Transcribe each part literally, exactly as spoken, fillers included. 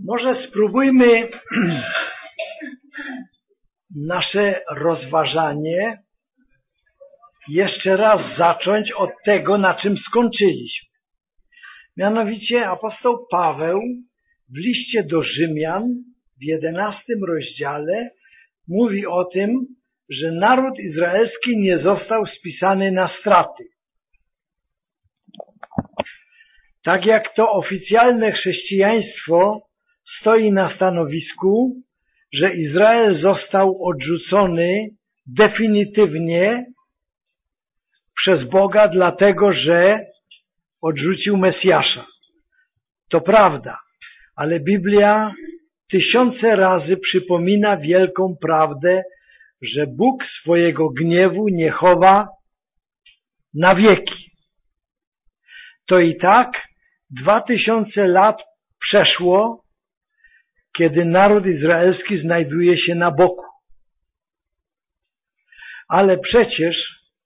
Może spróbujmy nasze rozważanie jeszcze raz zacząć od tego, na czym skończyliśmy. Mianowicie apostoł Paweł w liście do Rzymian w jedenastym rozdziale mówi o tym, że naród izraelski nie został spisany na straty. Tak jak to oficjalne chrześcijaństwo stoi na stanowisku, że Izrael został odrzucony definitywnie przez Boga, dlatego że odrzucił Mesjasza. To prawda, ale Biblia tysiące razy przypomina wielką prawdę, że Bóg swojego gniewu nie chowa na wieki. To i tak dwa tysiące lat przeszło, kiedy naród izraelski znajduje się na boku. Ale przecież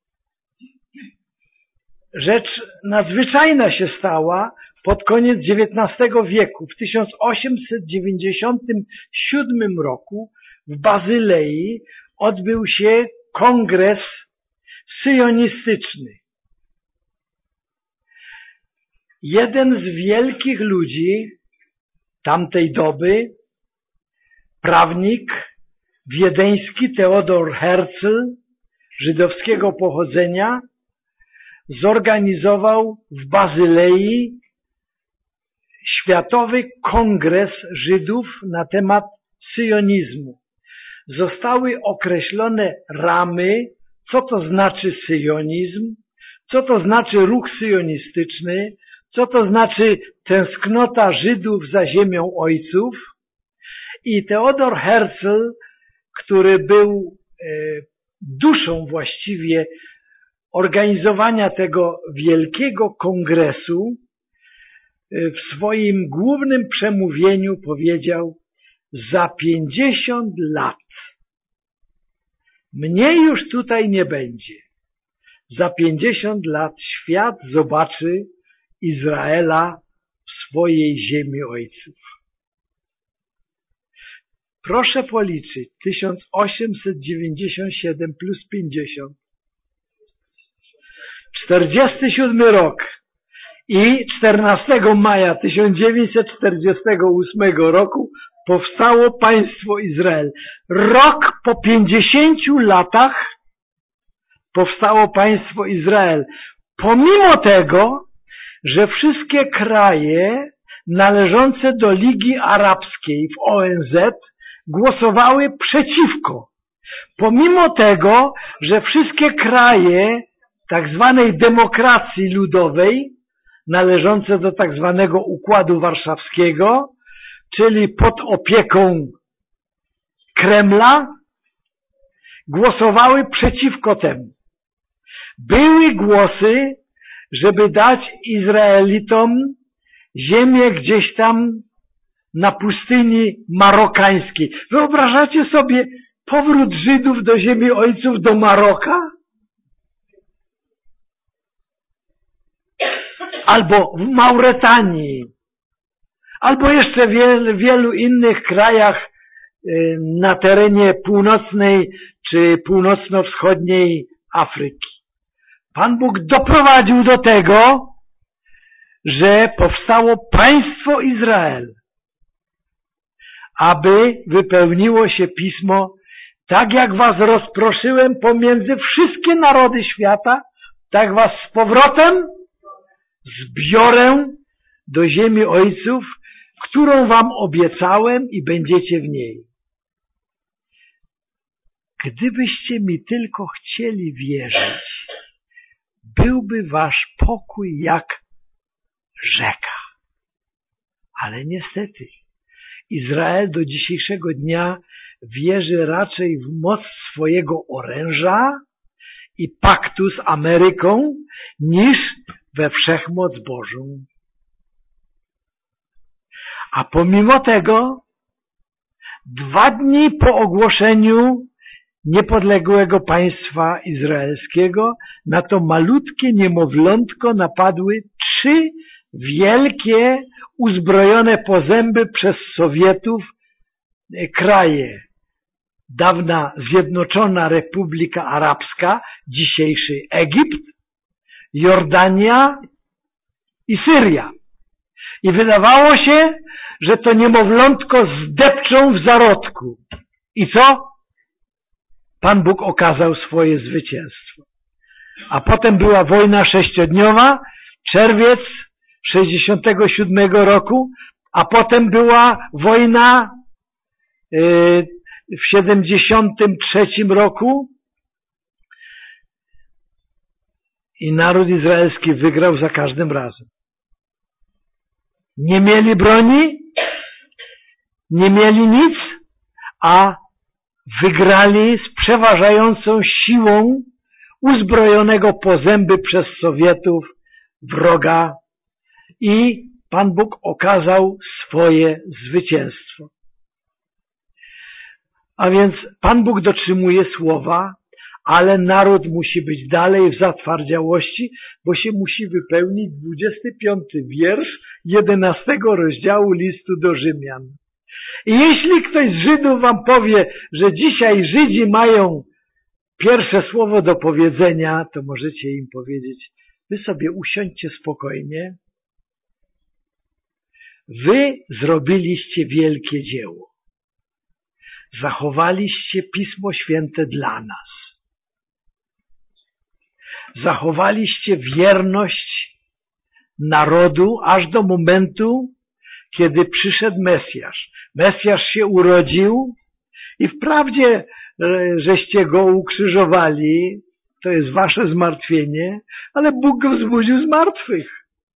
rzecz nadzwyczajna się stała pod koniec dziewiętnastego wieku. W tysiąc osiemset dziewięćdziesiątym siódmym roku w Bazylei odbył się kongres syjonistyczny. Jeden z wielkich ludzi tamtej doby, prawnik wiedeński Theodor Herzl, żydowskiego pochodzenia, zorganizował w Bazylei Światowy Kongres Żydów na temat syjonizmu. Zostały określone ramy, co to znaczy syjonizm, co to znaczy ruch syjonistyczny, co to znaczy tęsknota Żydów za ziemią ojców. I Theodor Herzl, który był e, duszą właściwie organizowania tego wielkiego kongresu, w swoim głównym przemówieniu powiedział: za pięćdziesiąt lat mnie już tutaj nie będzie. Za pięćdziesiąt lat świat zobaczy Izraela w swojej ziemi ojców. Proszę policzyć tysiąc osiemset dziewięćdziesiąt siedem plus pięćdziesiąt. czterdziesty siódmy rok i czternastego maja tysiąc dziewięćset czterdziestego ósmego roku powstało państwo Izrael. Rok po pięćdziesięciu latach powstało państwo Izrael. Pomimo tego, że wszystkie kraje należące do Ligi Arabskiej w O N Z głosowały przeciwko. Pomimo tego, że wszystkie kraje tak zwanej demokracji ludowej, należące do tak zwanego Układu Warszawskiego, czyli pod opieką Kremla, głosowały przeciwko temu. Były głosy, żeby dać Izraelitom ziemię gdzieś tam na pustyni marokańskiej. Wyobrażacie sobie powrót Żydów do ziemi ojców, do Maroka? Albo w Mauretanii, albo jeszcze w wielu, wielu innych krajach na terenie północnej czy północno-wschodniej Afryki. Pan Bóg doprowadził do tego, że powstało państwo Izrael, aby wypełniło się Pismo: tak jak was rozproszyłem pomiędzy wszystkie narody świata, tak was z powrotem zbiorę do ziemi ojców, którą wam obiecałem i będziecie w niej. Gdybyście mi tylko chcieli wierzyć, byłby wasz pokój jak rzeka. Ale niestety Izrael do dzisiejszego dnia wierzy raczej w moc swojego oręża i paktu z Ameryką niż we wszechmoc Bożą. A pomimo tego dwa dni po ogłoszeniu niepodległego państwa izraelskiego na to malutkie niemowlątko napadły trzy wielkie, uzbrojone po zęby przez Sowietów kraje. Dawna Zjednoczona Republika Arabska, dzisiejszy Egipt, Jordania i Syria. I wydawało się, że to niemowlątko zdepczą w zarodku. I co? Pan Bóg okazał swoje zwycięstwo. A potem była wojna sześciodniowa, czerwiec sześćdziesiątego siódmego roku, a potem była wojna yy, w siedemdziesiątym trzecim roku i naród izraelski wygrał za każdym razem. Nie mieli broni, nie mieli nic, a wygrali z przeważającą siłą uzbrojonego po zęby przez Sowietów wroga i Pan Bóg okazał swoje zwycięstwo. A więc Pan Bóg dotrzymuje słowa, ale naród musi być dalej w zatwardziałości, bo się musi wypełnić dwudziesty piąty wiersz jedenastego rozdziału listu do Rzymian. I jeśli ktoś z Żydów wam powie, że dzisiaj Żydzi mają pierwsze słowo do powiedzenia, to możecie im powiedzieć, wy sobie usiądźcie spokojnie. Wy zrobiliście wielkie dzieło. Zachowaliście Pismo Święte dla nas. Zachowaliście wierność narodu aż do momentu, kiedy przyszedł Mesjasz. Mesjasz się urodził i wprawdzie żeście go ukrzyżowali, to jest wasze zmartwienie, ale Bóg go wzbudził z martwych.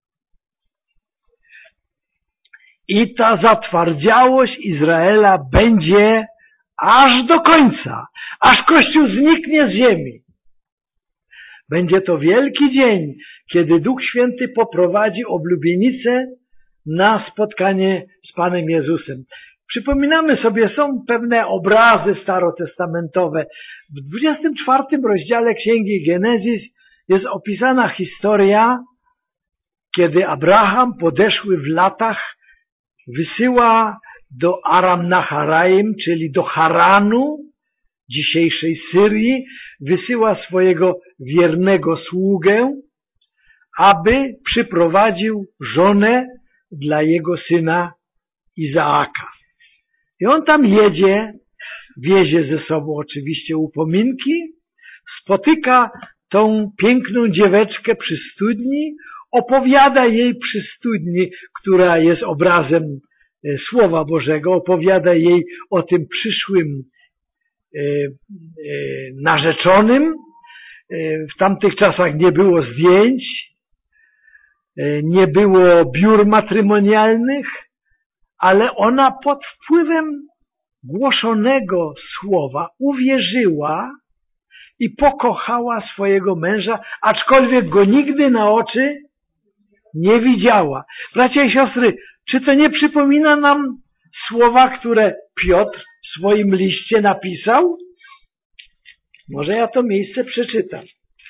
I ta zatwardziałość Izraela będzie aż do końca, aż Kościół zniknie z ziemi. Będzie to wielki dzień, kiedy Duch Święty poprowadzi oblubienicę na spotkanie z Panem Jezusem. Przypominamy sobie, są pewne obrazy starotestamentowe. W dwudziestym czwartym rozdziale Księgi Genezis jest opisana historia, kiedy Abraham podeszły w latach wysyła do Aram-Naharaim, czyli do Haranu, dzisiejszej Syrii, wysyła swojego wiernego sługę, aby przyprowadził żonę dla jego syna Izaaka. I on tam jedzie, wiezie ze sobą oczywiście upominki, spotyka tą piękną dzieweczkę przy studni, opowiada jej przy studni, która jest obrazem Słowa Bożego, opowiada jej o tym przyszłym e, e, narzeczonym. W tamtych czasach nie było zdjęć, nie było biur matrymonialnych, ale ona pod wpływem głoszonego słowa uwierzyła i pokochała swojego męża, aczkolwiek go nigdy na oczy nie widziała. Bracia i siostry, czy to nie przypomina nam słowa, które Piotr w swoim liście napisał? Może ja to miejsce przeczytam.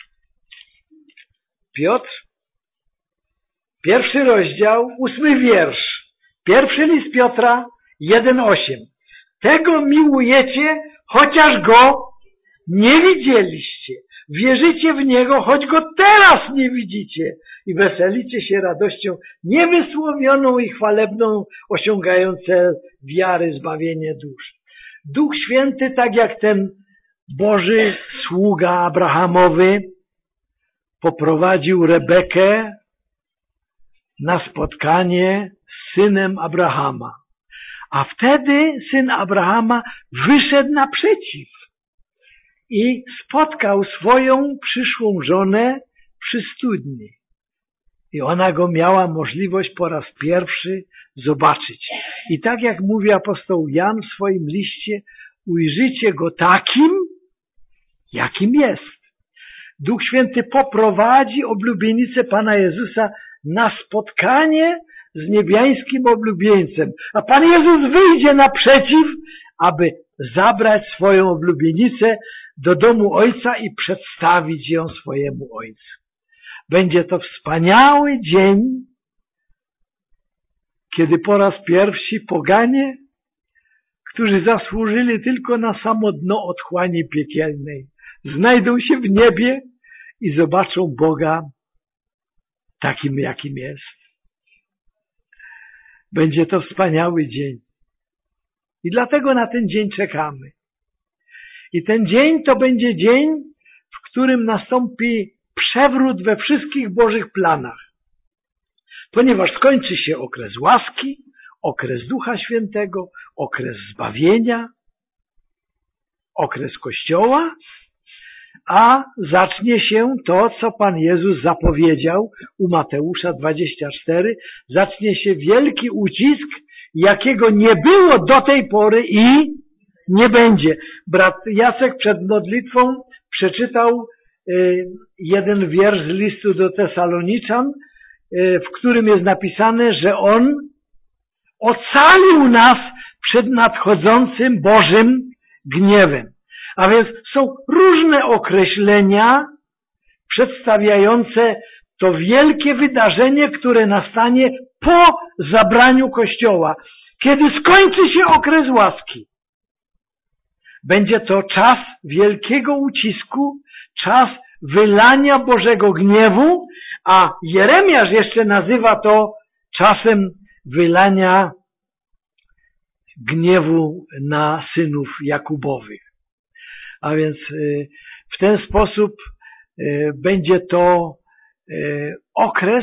Piotr, pierwszy rozdział, ósmy wiersz. Pierwszy list Piotra, jeden osiem. Tego miłujecie, chociaż go nie widzieliście. Wierzycie w Niego, choć Go teraz nie widzicie. I weselicie się radością niewysłowioną i chwalebną, osiągając cel wiary, zbawienie dusz. Duch Święty, tak jak ten Boży sługa Abrahamowy, poprowadził Rebekę na spotkanie z synem Abrahama. A wtedy syn Abrahama wyszedł naprzeciw i spotkał swoją przyszłą żonę przy studni. I ona go miała możliwość po raz pierwszy zobaczyć. I tak jak mówi apostoł Jan w swoim liście, ujrzycie go takim, jakim jest. Duch Święty poprowadzi oblubienicę Pana Jezusa na spotkanie z niebiańskim oblubieńcem. A Pan Jezus wyjdzie naprzeciw, aby zabrać swoją oblubienicę do domu Ojca i przedstawić ją swojemu Ojcu. Będzie to wspaniały dzień, kiedy po raz pierwszy poganie, którzy zasłużyli tylko na samo dno otchłani piekielnej, znajdą się w niebie i zobaczą Boga takim, jakim jest. Będzie to wspaniały dzień. I dlatego na ten dzień czekamy. I ten dzień to będzie dzień, w którym nastąpi przewrót we wszystkich Bożych planach. Ponieważ skończy się okres łaski, okres Ducha Świętego, okres zbawienia, okres Kościoła, a zacznie się to, co Pan Jezus zapowiedział u Mateusza dwadzieścia cztery, zacznie się wielki ucisk, jakiego nie było do tej pory i nie będzie. Brat Jacek przed modlitwą przeczytał jeden wiersz z listu do Tesaloniczan, w którym jest napisane, że On ocalił nas przed nadchodzącym Bożym gniewem. A więc są różne określenia przedstawiające to wielkie wydarzenie, które nastanie po zabraniu Kościoła, kiedy skończy się okres łaski. Będzie to czas wielkiego ucisku, czas wylania Bożego gniewu, a Jeremiasz jeszcze nazywa to czasem wylania gniewu na synów Jakubowych. A więc w ten sposób będzie to okres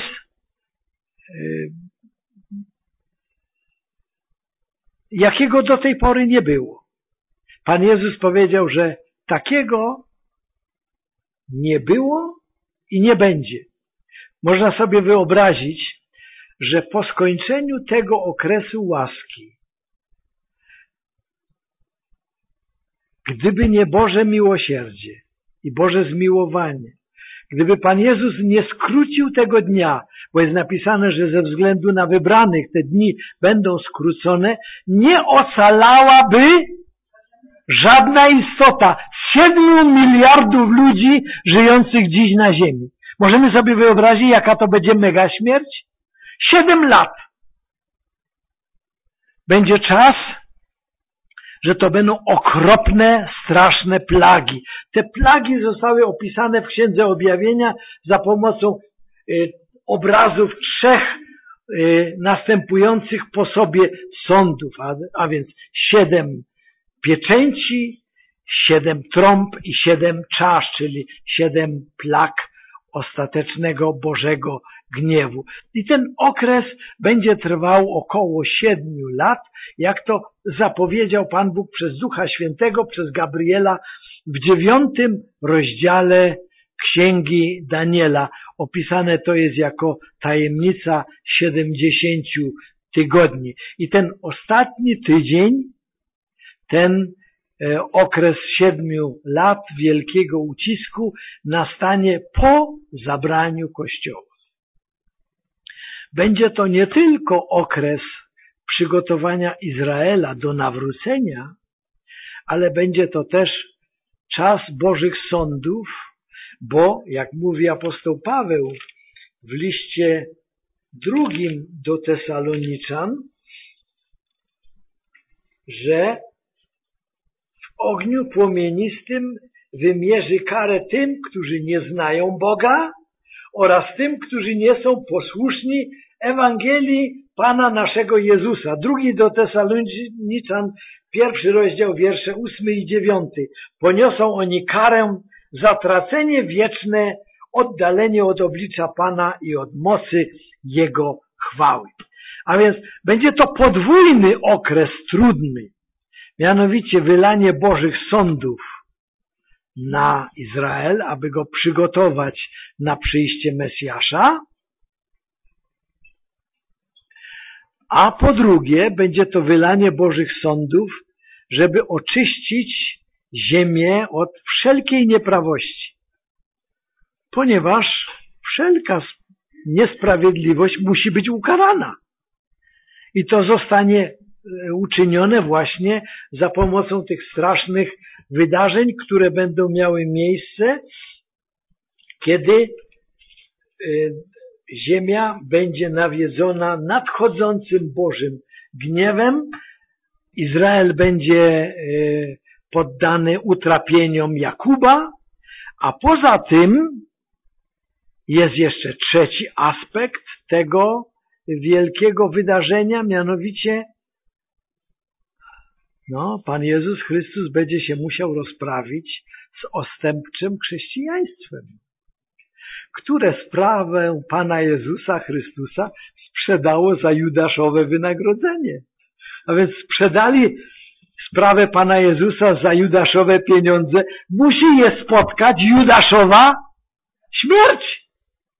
jakiego do tej pory nie było. Pan Jezus powiedział, że takiego nie było i nie będzie. Można sobie wyobrazić, że po skończeniu tego okresu łaski, gdyby nie Boże miłosierdzie i Boże zmiłowanie, gdyby Pan Jezus nie skrócił tego dnia, bo jest napisane, że ze względu na wybranych te dni będą skrócone, nie ocalałaby żadna istota z siedmiu miliardów ludzi żyjących dziś na ziemi. Możemy sobie wyobrazić, jaka to będzie mega śmierć? Siedem lat. Będzie czas, że to będą okropne, straszne plagi. Te plagi zostały opisane w Księdze Objawienia za pomocą y, obrazów trzech y, następujących po sobie sądów, a, a więc siedem pieczęci, siedem trąb i siedem czasz, czyli siedem plag ostatecznego Bożego gniewu. I ten okres będzie trwał około siedmiu lat, jak to zapowiedział Pan Bóg przez Ducha Świętego, przez Gabriela w dziewiątym rozdziale Księgi Daniela. Opisane to jest jako tajemnica siedemdziesięciu tygodni. I ten ostatni tydzień, ten okres siedmiu lat wielkiego ucisku nastanie po zabraniu Kościoła. Będzie to nie tylko okres przygotowania Izraela do nawrócenia, ale będzie to też czas Bożych sądów, bo, jak mówi apostoł Paweł w liście drugim do Tesaloniczan, że w ogniu płomienistym wymierzy karę tym, którzy nie znają Boga oraz tym, którzy nie są posłuszni Ewangelii Pana naszego Jezusa. Drugi do Tesaloniczan, pierwszy rozdział, wiersze ósmy i dziewiąty. Poniosą oni karę, zatracenie wieczne, oddalenie od oblicza Pana i od mocy Jego chwały. A więc będzie to podwójny okres trudny, mianowicie wylanie Bożych sądów na Izrael, aby go przygotować na przyjście Mesjasza, a po drugie będzie to wylanie Bożych sądów, żeby oczyścić ziemię od wszelkiej nieprawości, ponieważ wszelka niesprawiedliwość musi być ukarana. I to zostanie uczynione właśnie za pomocą tych strasznych wydarzeń, które będą miały miejsce, kiedy ziemia będzie nawiedzona nadchodzącym Bożym gniewem. Izrael będzie poddany utrapieniom Jakuba, a poza tym jest jeszcze trzeci aspekt tego wielkiego wydarzenia, mianowicie no, Pan Jezus Chrystus będzie się musiał rozprawić z odstępczym chrześcijaństwem, które sprawę Pana Jezusa Chrystusa sprzedało za judaszowe wynagrodzenie. A więc sprzedali sprawę Pana Jezusa za judaszowe pieniądze. Musi je spotkać judaszowa śmierć.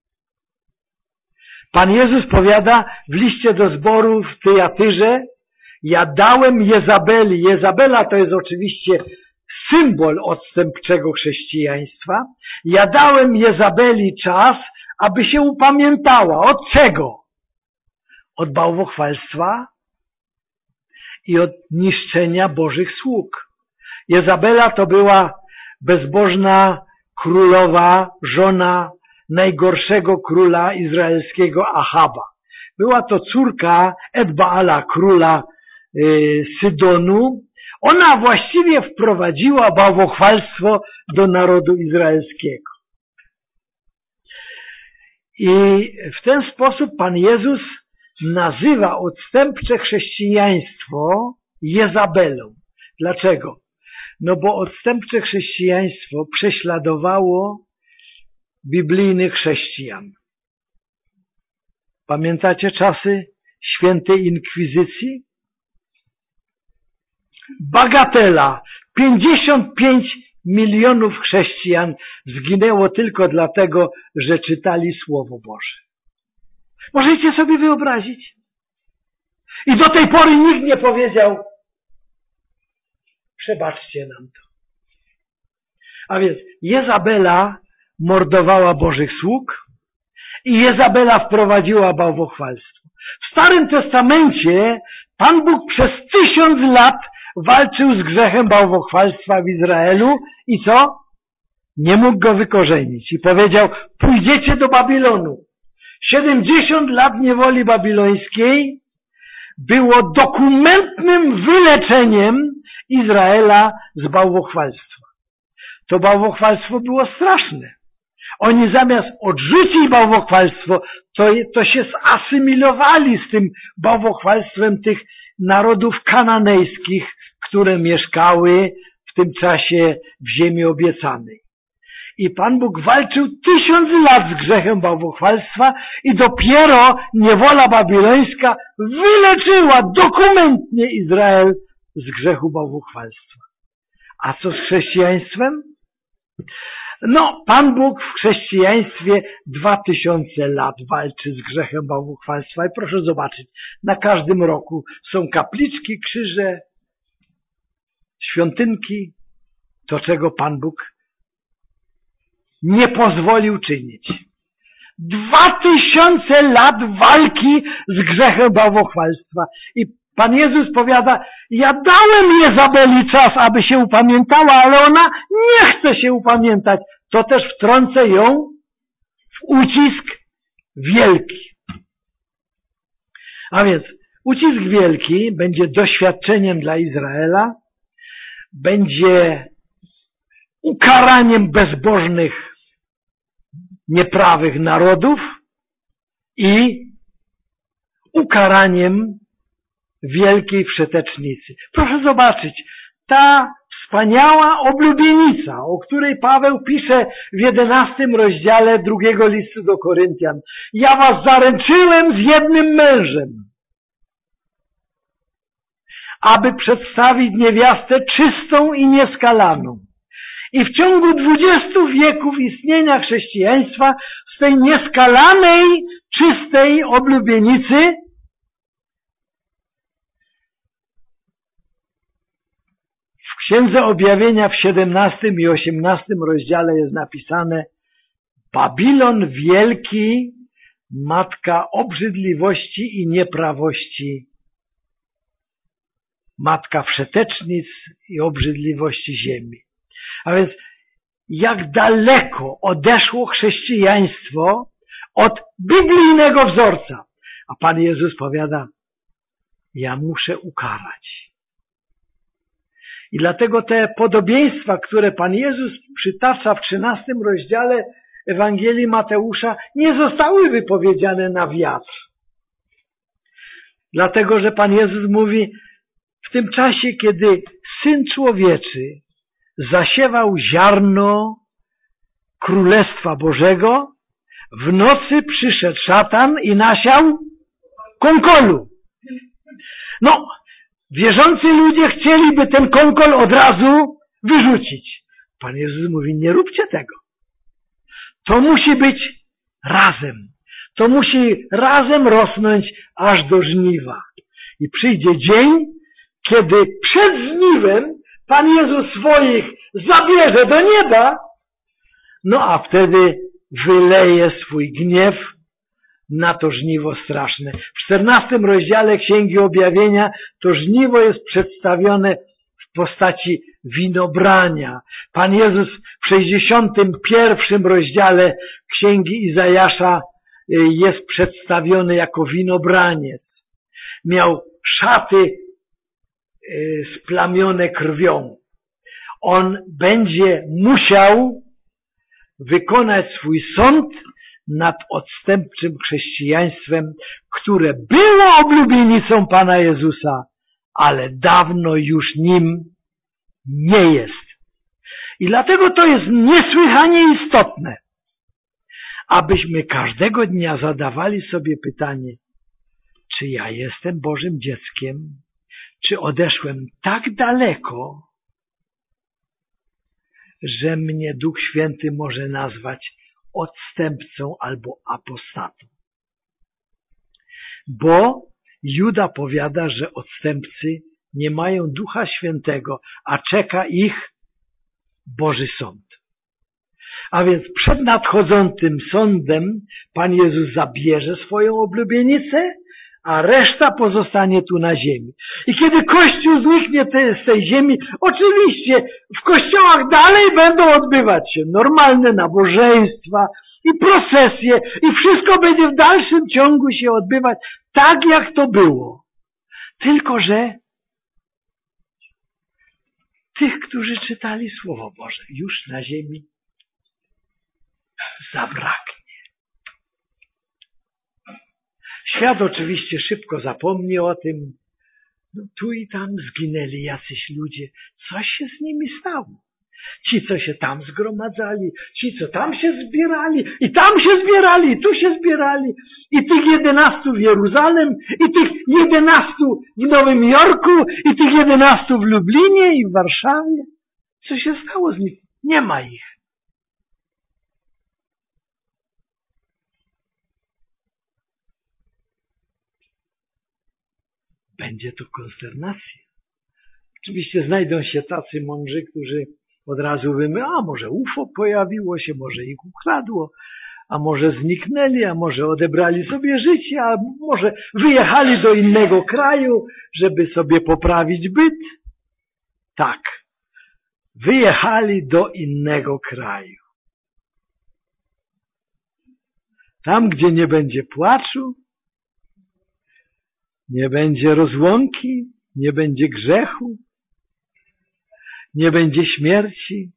Pan Jezus powiada w liście do zboru w Tyjatyrze: ja dałem Jezabeli. Jezabela to jest oczywiście symbol odstępczego chrześcijaństwa. Ja dałem Jezabeli czas, aby się upamiętała. Od czego? Od bałwochwalstwa i od niszczenia Bożych sług. Jezabela to była bezbożna królowa, żona najgorszego króla izraelskiego Achaba. Była to córka Edbaala, króla y, Sydonu. Ona właściwie wprowadziła bałwochwalstwo do narodu izraelskiego. I w ten sposób Pan Jezus nazywa odstępcze chrześcijaństwo Jezabelą. Dlaczego? No bo odstępcze chrześcijaństwo prześladowało biblijnych chrześcijan. Pamiętacie czasy świętej inkwizycji? Bagatela. pięćdziesiąt pięć milionów chrześcijan zginęło tylko dlatego, że czytali Słowo Boże. Możecie sobie wyobrazić? I do tej pory nikt nie powiedział: przebaczcie nam to. A więc Jezabela mordowała Bożych sług i Jezabela wprowadziła bałwochwalstwo. W Starym Testamencie Pan Bóg przez tysiąc lat walczył z grzechem bałwochwalstwa w Izraelu i co? Nie mógł go wykorzenić. I powiedział: pójdziecie do Babilonu. siedemdziesiąt lat niewoli babilońskiej było dokumentnym wyleczeniem Izraela z bałwochwalstwa. To bałwochwalstwo było straszne. Oni zamiast odrzucić bałwochwalstwo, to, to się zasymilowali z tym bałwochwalstwem tych narodów kananejskich, które mieszkały w tym czasie w ziemi obiecanej. I Pan Bóg walczył tysiąc lat z grzechem bałwochwalstwa i dopiero niewola babilońska wyleczyła dokumentnie Izrael z grzechu bałwochwalstwa. A co z chrześcijaństwem? No, Pan Bóg w chrześcijaństwie dwa tysiące lat walczy z grzechem bałwochwalstwa i proszę zobaczyć, na każdym roku są kapliczki, krzyże, świątynki, to czego Pan Bóg nie pozwolił czynić. Dwa tysiące lat walki z grzechem bałwochwalstwa. I Pan Jezus powiada: ja dałem Jezabeli czas, aby się upamiętała, ale ona nie chce się upamiętać. To też wtrącę ją w ucisk wielki. A więc ucisk wielki będzie doświadczeniem dla Izraela, będzie ukaraniem bezbożnych, nieprawych narodów i ukaraniem wielkiej wszetecznicy. Proszę zobaczyć, ta wspaniała oblubienica, o której Paweł pisze w jedenastym rozdziale drugiego listu do Koryntian. Ja was zaręczyłem z jednym mężem, aby przedstawić niewiastę czystą i nieskalaną. I w ciągu dwudziestu wieków istnienia chrześcijaństwa z tej nieskalanej, czystej oblubienicy w Księdze Objawienia w siedemnastym i osiemnastym rozdziale jest napisane: Babilon wielki, matka obrzydliwości i nieprawości, matka wszetecznic i obrzydliwości ziemi. A więc jak daleko odeszło chrześcijaństwo od biblijnego wzorca. A Pan Jezus powiada, ja muszę ukarać. I dlatego te podobieństwa, które Pan Jezus przytacza w trzynastym rozdziale Ewangelii Mateusza, nie zostały wypowiedziane na wiatr. Dlatego, że Pan Jezus mówi, w tym czasie, kiedy Syn Człowieczy zasiewał ziarno Królestwa Bożego, w nocy przyszedł szatan i nasiał konkolu. No, wierzący ludzie chcieliby ten konkol od razu wyrzucić. Pan Jezus mówi, nie róbcie tego. To musi być razem. To musi razem rosnąć aż do żniwa. I przyjdzie dzień, kiedy przed żniwem Pan Jezus swoich zabierze do nieba, no a wtedy wyleje swój gniew na to żniwo straszne. W czternastym rozdziale Księgi Objawienia to żniwo jest przedstawione w postaci winobrania. Pan Jezus w sześćdziesiątym pierwszym rozdziale Księgi Izajasza jest przedstawiony jako winobraniec. Miał szaty splamione krwią. On będzie musiał wykonać swój sąd nad odstępczym chrześcijaństwem, które było oblubienicą Pana Jezusa, ale dawno już nim nie jest. I dlatego to jest niesłychanie istotne, abyśmy każdego dnia zadawali sobie pytanie, czy ja jestem Bożym dzieckiem, czy odeszłem tak daleko, że mnie Duch Święty może nazwać odstępcą albo apostatą. Bo Juda powiada, że odstępcy nie mają Ducha Świętego, a czeka ich Boży Sąd. A więc przed nadchodzącym sądem Pan Jezus zabierze swoją oblubienicę, a reszta pozostanie tu na ziemi. I kiedy Kościół zniknie te, z tej ziemi, oczywiście w kościołach dalej będą odbywać się normalne nabożeństwa i procesje i wszystko będzie w dalszym ciągu się odbywać tak, jak to było. Tylko że tych, którzy czytali Słowo Boże, już na ziemi zabraknie. Świat oczywiście szybko zapomni o tym. No, tu i tam zginęli jacyś ludzie. Coś się z nimi stało. Ci, co się tam zgromadzali, ci, co tam się zbierali, i tam się zbierali, i tu się zbierali, i tych jedenastu w Jeruzalem, i tych jedenastu w Nowym Jorku, i tych jedenastu w Lublinie i w Warszawie. Co się stało z nimi? Nie ma ich. Będzie to konsternacja. Oczywiście znajdą się tacy mądrzy, którzy od razu wymyślą, a może U F O pojawiło się, może ich ukradło, a może zniknęli, a może odebrali sobie życie, a może wyjechali do innego kraju, żeby sobie poprawić byt. Tak, wyjechali do innego kraju. Tam, gdzie nie będzie płaczu, nie będzie rozłąki, nie będzie grzechu, nie będzie śmierci.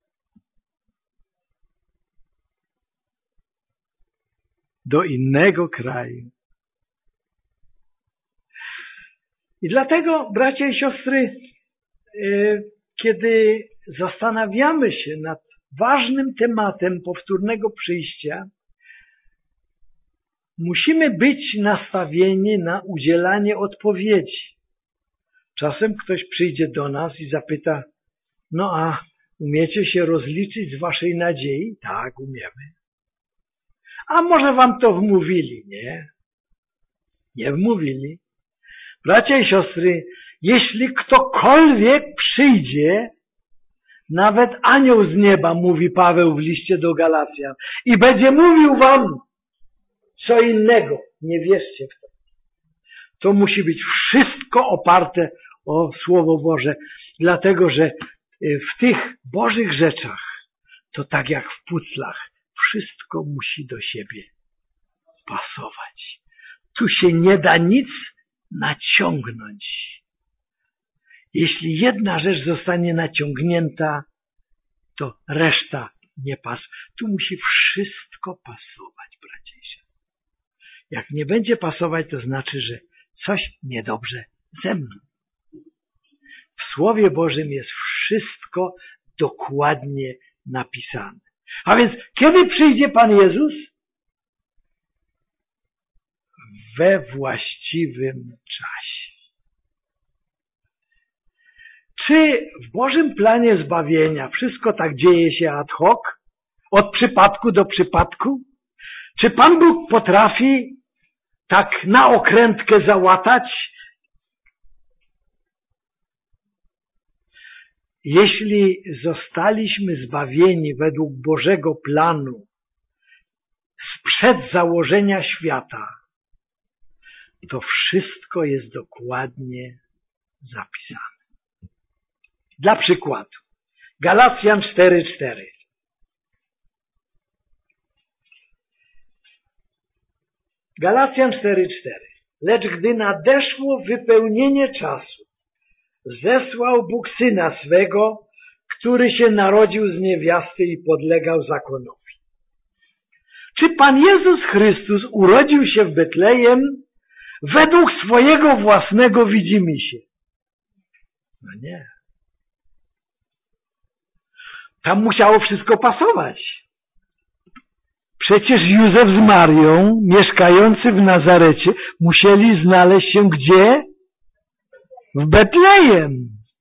Do innego kraju. I dlatego, bracia i siostry, kiedy zastanawiamy się nad ważnym tematem powtórnego przyjścia, musimy być nastawieni na udzielanie odpowiedzi. Czasem ktoś przyjdzie do nas i zapyta, no a umiecie się rozliczyć z waszej nadziei? Tak, umiemy. A może wam to wmówili? Nie. Nie wmówili. Bracia i siostry, jeśli ktokolwiek przyjdzie, nawet anioł z nieba, mówi Paweł w liście do Galacjan, i będzie mówił wam co innego, nie wierzcie w to. To musi być wszystko oparte o Słowo Boże, dlatego że w tych Bożych rzeczach to tak jak w puclach, wszystko musi do siebie pasować. Tu się nie da nic naciągnąć. Jeśli jedna rzecz zostanie naciągnięta, to reszta nie pasuje. Tu musi wszystko pasować, bracia i siostry. Jak nie będzie pasować, to znaczy, że coś niedobrze ze mną. W Słowie Bożym jest wszystko dokładnie napisane. A więc kiedy przyjdzie Pan Jezus? We właściwym czasie. Czy w Bożym planie zbawienia wszystko tak dzieje się ad hoc? Od przypadku do przypadku? Czy Pan Bóg potrafi tak na okrętkę załatać? Jeśli zostaliśmy zbawieni według Bożego planu sprzed założenia świata, to wszystko jest dokładnie zapisane. Dla przykładu, Galacjan cztery cztery. Galacjan cztery cztery. Lecz gdy nadeszło wypełnienie czasu, zesłał Bóg Syna swego, który się narodził z niewiasty i podlegał zakonowi. Czy Pan Jezus Chrystus urodził się w Betlejem według swojego własnego widzimisię? No nie. Tam musiało wszystko pasować. Przecież Józef z Marią, mieszkający w Nazarecie, musieli znaleźć się gdzie? W Betlejem.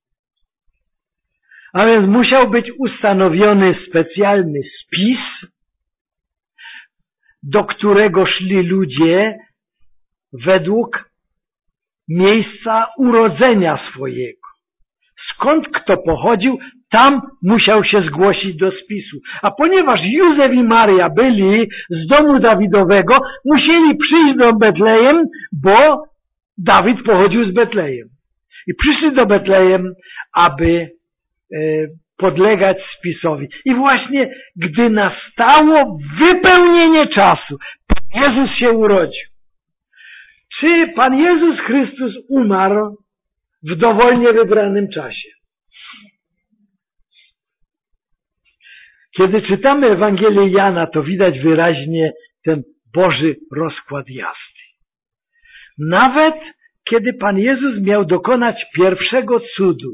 A więc musiał być ustanowiony specjalny spis, do którego szli ludzie według miejsca urodzenia swojego. Skąd kto pochodził, tam musiał się zgłosić do spisu. A ponieważ Józef i Maria byli z domu Dawidowego, musieli przyjść do Betlejem, bo Dawid pochodził z Betlejem. I przyszli do Betlejem, aby e, podlegać spisowi. I właśnie gdy nastało wypełnienie czasu, Pan Jezus się urodził. Czy Pan Jezus Chrystus umarł w dowolnie wybranym czasie? Kiedy czytamy Ewangelię Jana, to widać wyraźnie ten Boży rozkład jasny. Nawet kiedy Pan Jezus miał dokonać pierwszego cudu.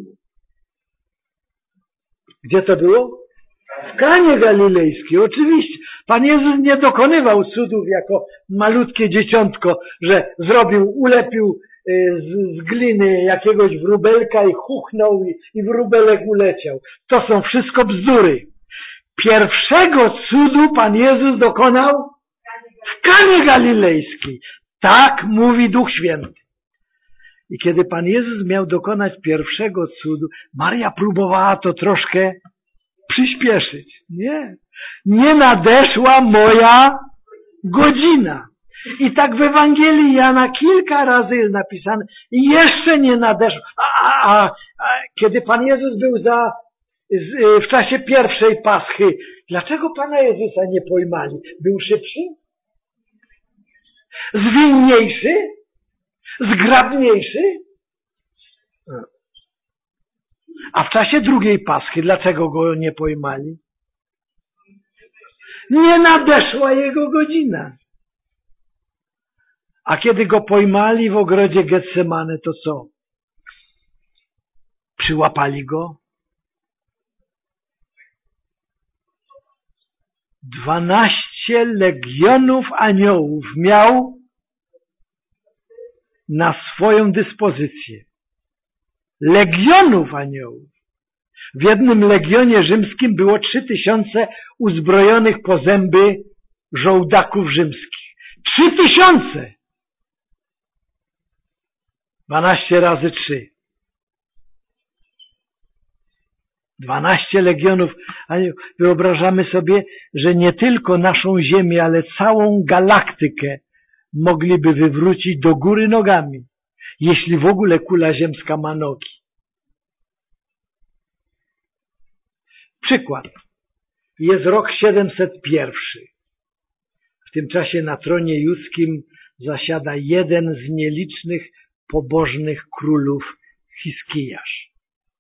Gdzie to było? W Kanie Galilejskiej, oczywiście. Pan Jezus nie dokonywał cudów jako malutkie dzieciątko, że zrobił, ulepił z, z gliny jakiegoś wróbelka i chuchnął i, i wróbelek uleciał. To są wszystko bzdury. Pierwszego cudu Pan Jezus dokonał w Kanie Galilejskiej. Tak mówi Duch Święty. I kiedy Pan Jezus miał dokonać pierwszego cudu, Maria próbowała to troszkę przyspieszyć. Nie. Nie nadeszła moja godzina. I tak w Ewangelii Jana kilka razy jest napisane, i jeszcze nie nadeszła. A, a, a, a kiedy Pan Jezus był za, z, w czasie pierwszej Paschy, dlaczego Pana Jezusa nie pojmali? Był szybszy? Zwinniejszy? Zgrabniejszy? A w czasie drugiej Paschy dlaczego go nie pojmali? Nie nadeszła jego godzina. A kiedy go pojmali w ogrodzie Getsemane, to co? Przyłapali go? Dwanaście legionów aniołów miał na swoją dyspozycję. Legionów aniołów. W jednym legionie rzymskim było trzy tysiące uzbrojonych po zęby żołdaków rzymskich. Trzy tysiące! Dwanaście razy trzy. Dwanaście legionów aniołów. Wyobrażamy sobie, że nie tylko naszą Ziemię, ale całą galaktykę mogliby wywrócić do góry nogami, jeśli w ogóle kula ziemska ma nogi. Przykład. Jest rok siedemset jeden. W tym czasie na tronie judzkim zasiada jeden z nielicznych pobożnych królów, Hiskijasz.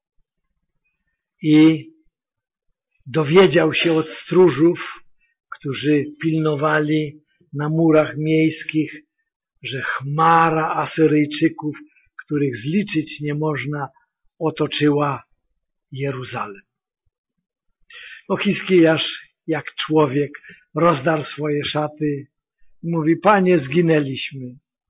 I dowiedział się od stróżów, którzy pilnowali na murach miejskich, że chmara Asyryjczyków, których zliczyć nie można, otoczyła Jeruzalem. No Hiskijasz, jak człowiek, rozdarł swoje szaty i mówi: Panie, zginęliśmy.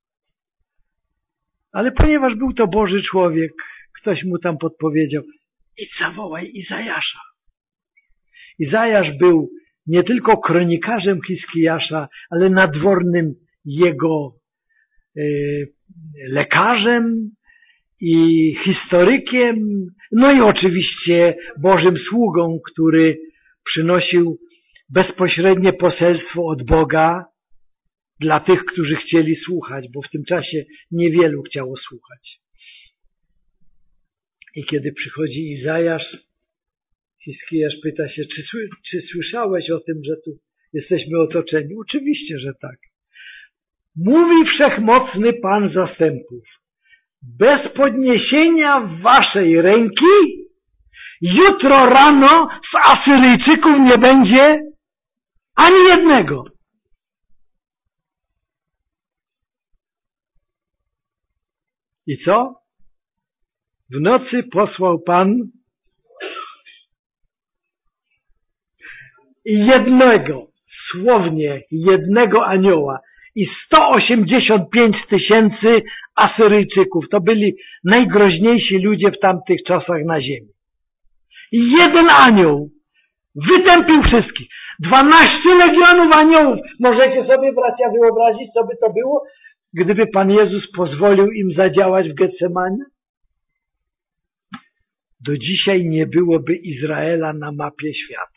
Ale ponieważ był to Boży człowiek, ktoś mu tam podpowiedział: idź zawołaj Izajasza. Izajasz był nie tylko kronikarzem Hiskijasza, ale nadwornym jego y, lekarzem i historykiem, no i oczywiście Bożym sługą, który przynosił bezpośrednie poselstwo od Boga dla tych, którzy chcieli słuchać, bo w tym czasie niewielu chciało słuchać. I kiedy przychodzi Izajasz, Hiskijasz pyta się: czy, czy słyszałeś o tym, że tu jesteśmy otoczeni? Oczywiście, że tak. Mówi Wszechmocny Pan zastępów: bez podniesienia waszej ręki jutro rano z Asyryjczyków nie będzie ani jednego. I co? W nocy posłał Pan jednego, słownie jednego anioła i sto osiemdziesiąt pięć tysięcy Asyryjczyków. To byli najgroźniejsi ludzie w tamtych czasach na ziemi. I jeden anioł wytępił wszystkich. Dwanaście legionów aniołów. Możecie sobie, bracia, wyobrazić, co by to było, gdyby Pan Jezus pozwolił im zadziałać w Getsemanie? Do dzisiaj nie byłoby Izraela na mapie świata.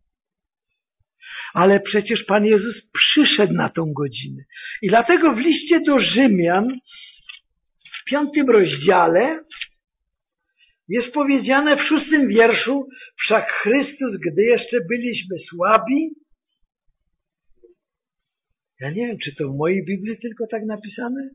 Ale przecież Pan Jezus przyszedł na tą godzinę. I dlatego w liście do Rzymian w piątym rozdziale jest powiedziane w szóstym wierszu: wszak Chrystus, gdy jeszcze byliśmy słabi, ja nie wiem, czy to w mojej Biblii tylko tak napisane,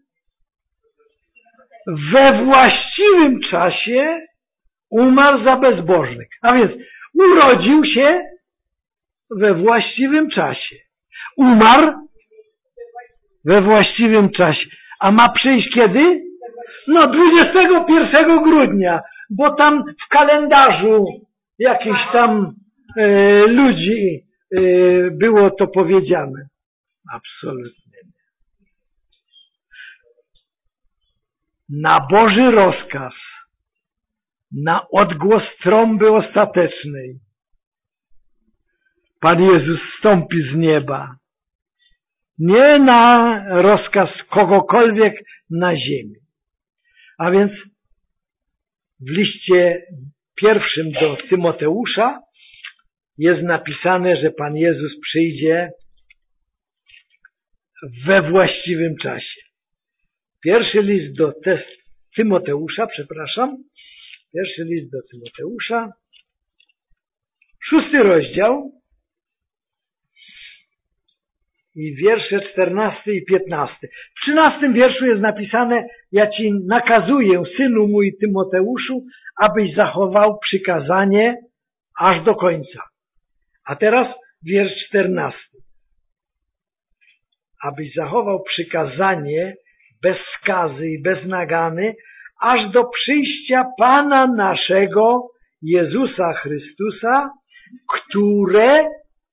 we właściwym czasie umarł za bezbożnych. A więc urodził się we właściwym czasie. Umarł we właściwym czasie. A ma przyjść kiedy? No dwudziestego pierwszego grudnia, bo tam w kalendarzu jakichś tam e, ludzi e, było to powiedziane. Absolutnie nie. Na Boży rozkaz, na odgłos trąby ostatecznej Pan Jezus zstąpi z nieba. Nie na rozkaz kogokolwiek na ziemi. A więc w liście pierwszym do Tymoteusza jest napisane, że Pan Jezus przyjdzie we właściwym czasie. Pierwszy list do Tymoteusza, przepraszam, pierwszy list do Tymoteusza, szósty rozdział i wiersze czternasty i piętnasty. W trzynastym wierszu jest napisane: ja ci nakazuję, synu mój Tymoteuszu, abyś zachował przykazanie aż do końca. A teraz wiersz czternasty. Abyś zachował przykazanie bez skazy i bez nagany, aż do przyjścia Pana naszego Jezusa Chrystusa, które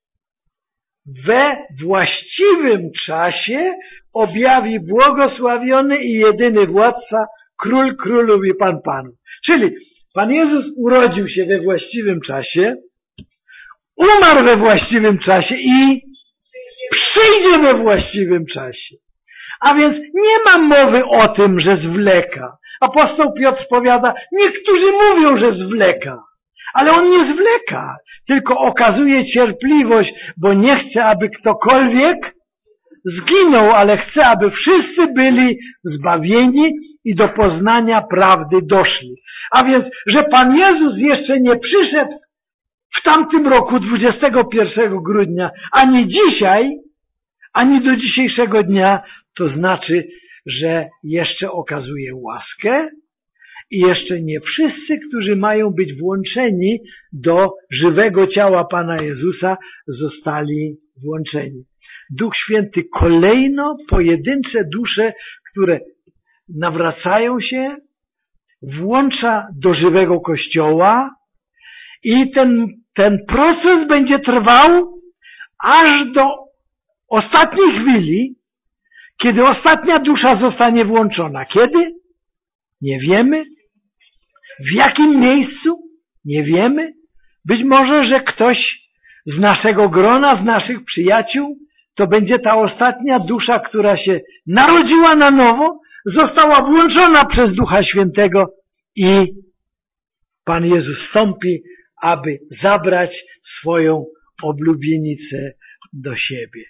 we właściwym czasie objawi błogosławiony i jedyny władca, Król królów i Pan panów. Czyli Pan Jezus urodził się we właściwym czasie, umarł we właściwym czasie i przyjdzie we właściwym czasie. A więc nie ma mowy o tym, że zwleka. Apostoł Piotr powiada: niektórzy mówią, że zwleka. Ale on nie zwleka, tylko okazuje cierpliwość, bo nie chce, aby ktokolwiek zginął, ale chce, aby wszyscy byli zbawieni i do poznania prawdy doszli. A więc, że Pan Jezus jeszcze nie przyszedł w tamtym roku, dwudziestego pierwszego grudnia, ani dzisiaj, ani do dzisiejszego dnia, to znaczy, że jeszcze okazuje łaskę i jeszcze nie wszyscy, którzy mają być włączeni do żywego ciała Pana Jezusa, zostali włączeni. Duch Święty kolejno pojedyncze dusze, które nawracają się, włącza do żywego Kościoła i ten, ten proces będzie trwał aż do ostatniej chwili, kiedy ostatnia dusza zostanie włączona. Kiedy? Nie wiemy. W jakim miejscu? Nie wiemy. Być może, że ktoś z naszego grona, z naszych przyjaciół, to będzie ta ostatnia dusza, która się narodziła na nowo, została włączona przez Ducha Świętego i Pan Jezus wstąpi, aby zabrać swoją oblubienicę do siebie.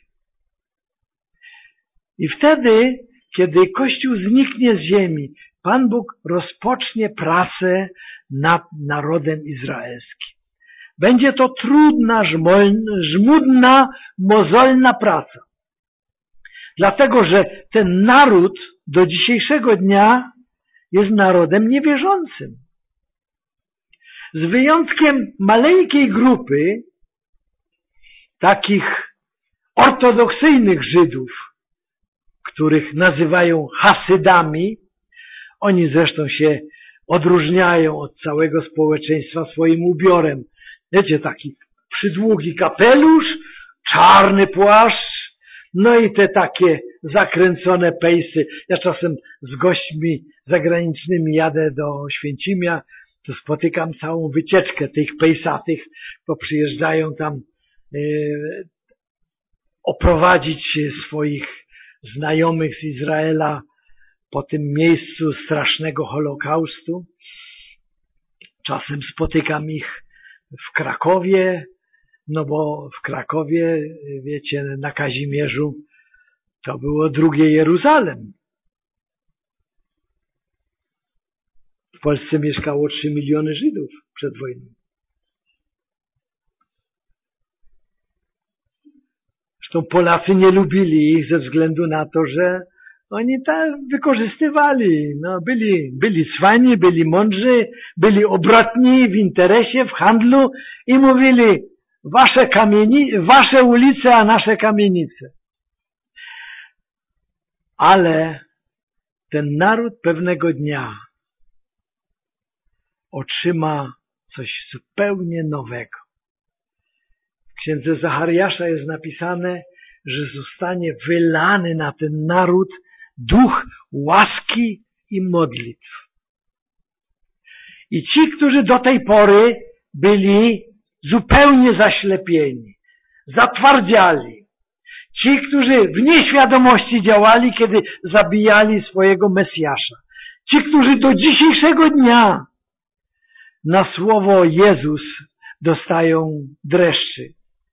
I wtedy, kiedy Kościół zniknie z ziemi, Pan Bóg rozpocznie pracę nad narodem izraelskim. Będzie to trudna, żmudna, mozolna praca. Dlatego, że ten naród do dzisiejszego dnia jest narodem niewierzącym. Z wyjątkiem maleńkiej grupy takich ortodoksyjnych Żydów, których nazywają Hasydami. Oni zresztą się odróżniają od całego społeczeństwa swoim ubiorem. Wiecie, taki przydługi kapelusz, czarny płaszcz, no i te takie zakręcone pejsy. Ja czasem z gośćmi zagranicznymi jadę do Święcimia, to spotykam całą wycieczkę tych pejsatych, bo przyjeżdżają tam yy, oprowadzić swoich znajomych z Izraela po tym miejscu strasznego Holokaustu. Czasem spotykam ich w Krakowie, no bo w Krakowie, wiecie, na Kazimierzu to było drugie Jeruzalem. W Polsce mieszkało trzy miliony Żydów przed wojną. Zresztą Polacy nie lubili ich ze względu na to, że oni tak wykorzystywali. No, byli, byli cwani, byli mądrzy, byli obrotni w interesie, w handlu i mówili wasze, kamieni, wasze ulice, a nasze kamienice. Ale ten naród pewnego dnia otrzyma coś zupełnie nowego. W księdze Zachariasza jest napisane, że zostanie wylany na ten naród duch łaski i modlitw. I ci, którzy do tej pory byli zupełnie zaślepieni, zatwardziali, ci, którzy w nieświadomości działali, kiedy zabijali swojego Mesjasza, ci, którzy do dzisiejszego dnia na słowo Jezus dostają dreszczy.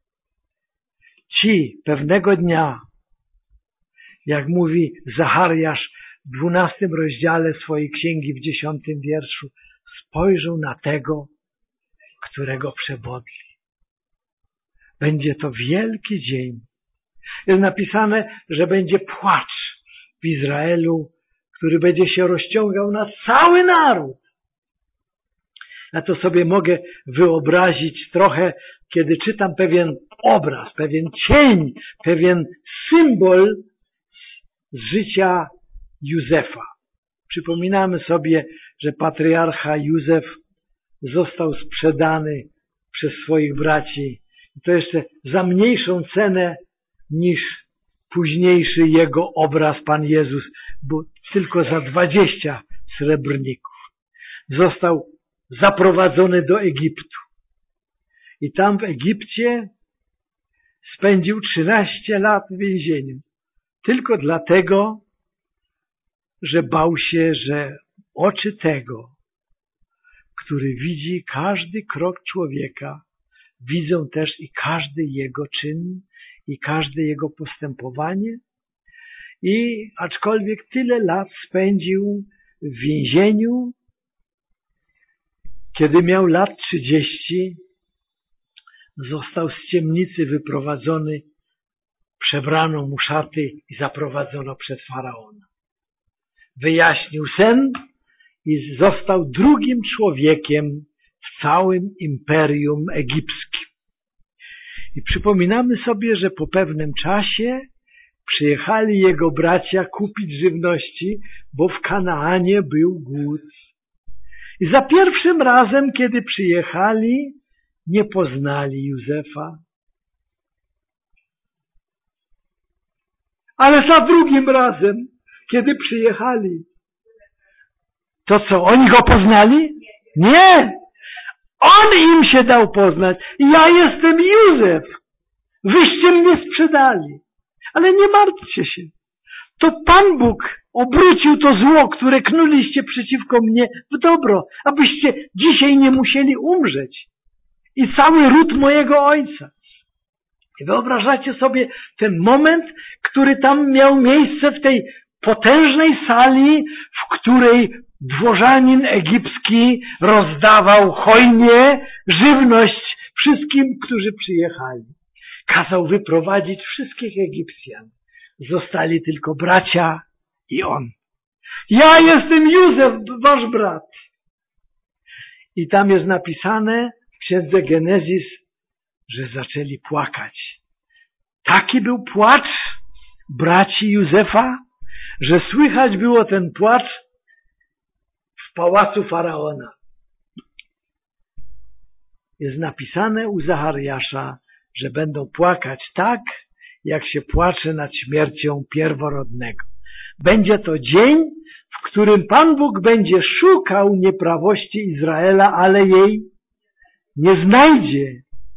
Ci pewnego dnia, jak mówi Zachariasz w dwunastym rozdziale swojej księgi w dziesiątym wierszu, spojrzą na tego, którego przebodli. Będzie to wielki dzień. Jest napisane, że będzie płacz w Izraelu, który będzie się rozciągał na cały naród. Ja to sobie mogę wyobrazić trochę, kiedy czytam pewien obraz, pewien cień, pewien symbol z życia Józefa. Przypominamy sobie, że patriarcha Józef został sprzedany przez swoich braci. I to jeszcze za mniejszą cenę niż późniejszy jego obraz Pan Jezus, bo tylko za dwadzieścia srebrników. Został zaprowadzony do Egiptu. I tam w Egipcie spędził trzynaście lat w więzieniu. Tylko dlatego, że bał się, że oczy tego, który widzi każdy krok człowieka, widzą też i każdy jego czyn, i każde jego postępowanie. I aczkolwiek tyle lat spędził w więzieniu, kiedy miał lat trzydzieści, został z ciemnicy wyprowadzony przebrano mu szaty i zaprowadzono przed Faraona. Wyjaśnił sen i został drugim człowiekiem w całym imperium egipskim. I przypominamy sobie, że po pewnym czasie przyjechali jego bracia kupić żywności, bo w Kanaanie był głód. I za pierwszym razem, kiedy przyjechali, nie poznali Józefa. Ale za drugim razem, kiedy przyjechali, to co, oni go poznali? Nie! On im się dał poznać. Ja jestem Józef. Wyście mnie sprzedali. Ale nie martwcie się. To Pan Bóg obrócił to zło, które knuliście przeciwko mnie, w dobro, abyście dzisiaj nie musieli umrzeć. I cały ród mojego ojca. I wyobrażacie sobie ten moment, który tam miał miejsce w tej potężnej sali, w której dworzanin egipski rozdawał hojnie żywność wszystkim, którzy przyjechali. Kazał wyprowadzić wszystkich Egipcjan. Zostali tylko bracia i on. Ja jestem Józef, wasz brat. I tam jest napisane w księdze Genezis, że zaczęli płakać. Taki był płacz braci Józefa, że słychać było ten płacz w pałacu Faraona. Jest napisane u Zachariasza, że będą płakać tak, jak się płacze nad śmiercią pierworodnego. Będzie to dzień, w którym Pan Bóg będzie szukał nieprawości Izraela, ale jej nie znajdzie.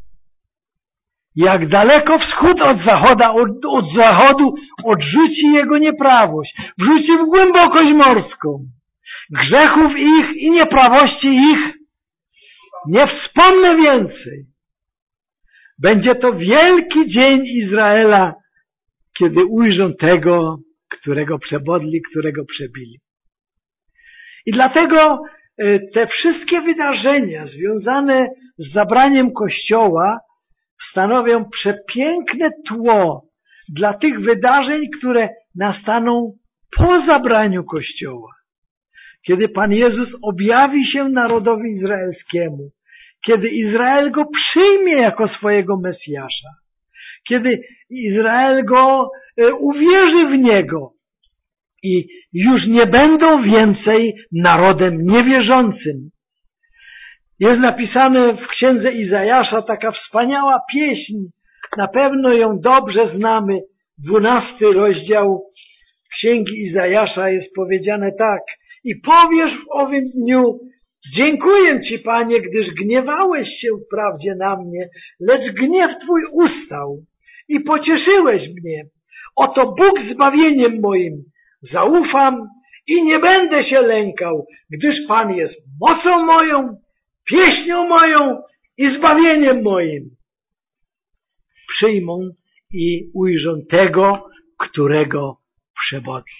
Jak daleko wschód od zachodu, od, od zachodu odrzuci jego nieprawość, wrzuci w głębokość morską. Grzechów ich i nieprawości ich nie wspomnę więcej. Będzie to wielki dzień Izraela, kiedy ujrzą tego, którego przebodli, którego przebili. I dlatego te wszystkie wydarzenia związane z zabraniem Kościoła stanowią przepiękne tło dla tych wydarzeń, które nastaną po zabraniu Kościoła. Kiedy Pan Jezus objawi się narodowi izraelskiemu, kiedy Izrael go przyjmie jako swojego Mesjasza, kiedy Izrael go uwierzy w Niego i już nie będą więcej narodem niewierzącym. Jest napisane w księdze Izajasza taka wspaniała pieśń, na pewno ją dobrze znamy, dwunasty rozdział księgi Izajasza jest powiedziane tak: i powiesz w owym dniu: dziękuję Ci, Panie, gdyż gniewałeś się wprawdzie na mnie, lecz gniew Twój ustał i pocieszyłeś mnie. Oto Bóg zbawieniem moim, zaufam i nie będę się lękał, gdyż Pan jest mocą moją, pieśnią moją i zbawieniem moim. Przyjmą i ujrzą tego, którego przebodli.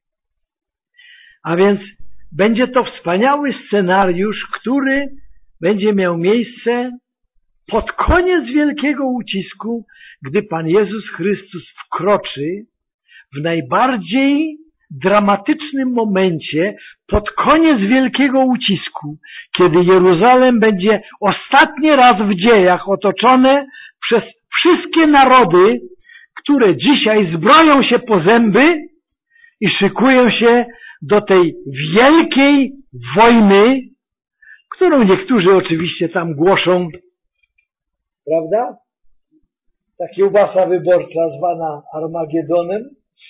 A więc będzie to wspaniały scenariusz, który będzie miał miejsce pod koniec wielkiego ucisku, gdy Pan Jezus Chrystus wkroczy w najbardziej dramatycznym momencie, pod koniec wielkiego ucisku, kiedy Jeruzalem będzie ostatni raz w dziejach otoczone przez wszystkie narody, które dzisiaj zbroją się po zęby i szykują się do tej wielkiej wojny, którą niektórzy oczywiście tam głoszą, prawda? Ta kiełbasa wyborcza zwana Armagedonem.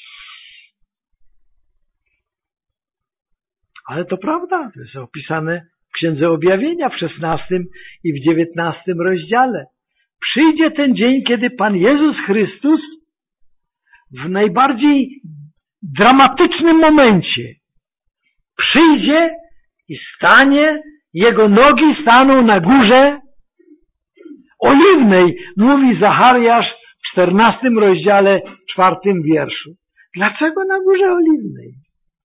Ale to prawda, to jest opisane w Księdze Objawienia w szesnastym i w dziewiętnastym rozdziale. Przyjdzie ten dzień, kiedy Pan Jezus Chrystus w najbardziej dramatycznym momencie przyjdzie i stanie, Jego nogi staną na górze oliwnej, mówi Zachariasz w czternastym rozdziale, czwartym wierszu. Dlaczego na górze oliwnej?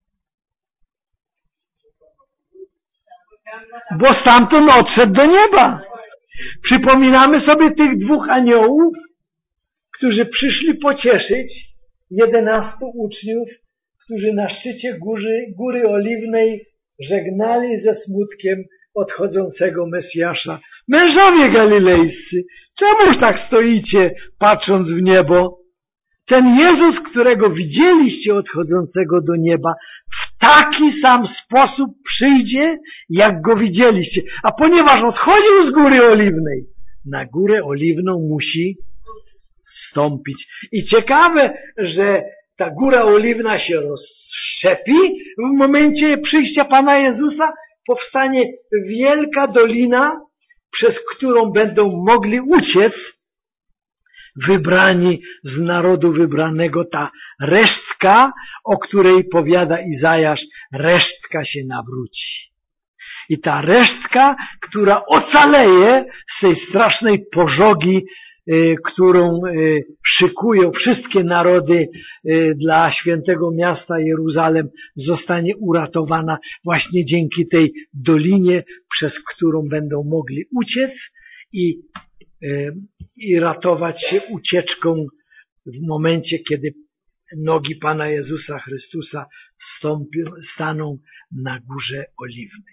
Bo stamtąd odszedł do nieba. Przypominamy sobie tych dwóch aniołów, którzy przyszli pocieszyć jedenastu uczniów, którzy na szczycie góry, góry Oliwnej żegnali ze smutkiem odchodzącego Mesjasza. Mężowie galilejscy, czemuż tak stoicie, patrząc w niebo? Ten Jezus, którego widzieliście odchodzącego do nieba, w taki sam sposób przyjdzie, jak go widzieliście. A ponieważ odchodził z góry Oliwnej, na górę Oliwną musi wstąpić. I ciekawe, że ta góra Oliwna się rozszczepi w momencie przyjścia Pana Jezusa, powstanie wielka dolina, przez którą będą mogli uciec wybrani z narodu wybranego, ta resztka, o której powiada Izajasz, resztka się nawróci. I ta resztka, która ocaleje z tej strasznej pożogi, y, którą y, szykują wszystkie narody y, dla świętego miasta Jeruzalem, zostanie uratowana właśnie dzięki tej dolinie, przez którą będą mogli uciec i i ratować się ucieczką w momencie, kiedy nogi Pana Jezusa Chrystusa wstąpią, staną na górze Oliwnej.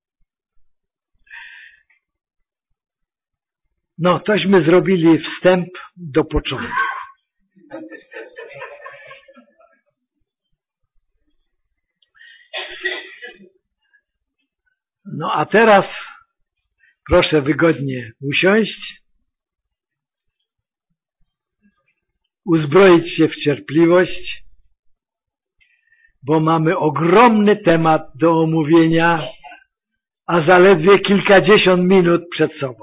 No, tośmy zrobili wstęp do początku. No, a teraz proszę wygodnie usiąść, uzbroić się w cierpliwość, bo mamy ogromny temat do omówienia, a zaledwie kilkadziesiąt minut przed sobą.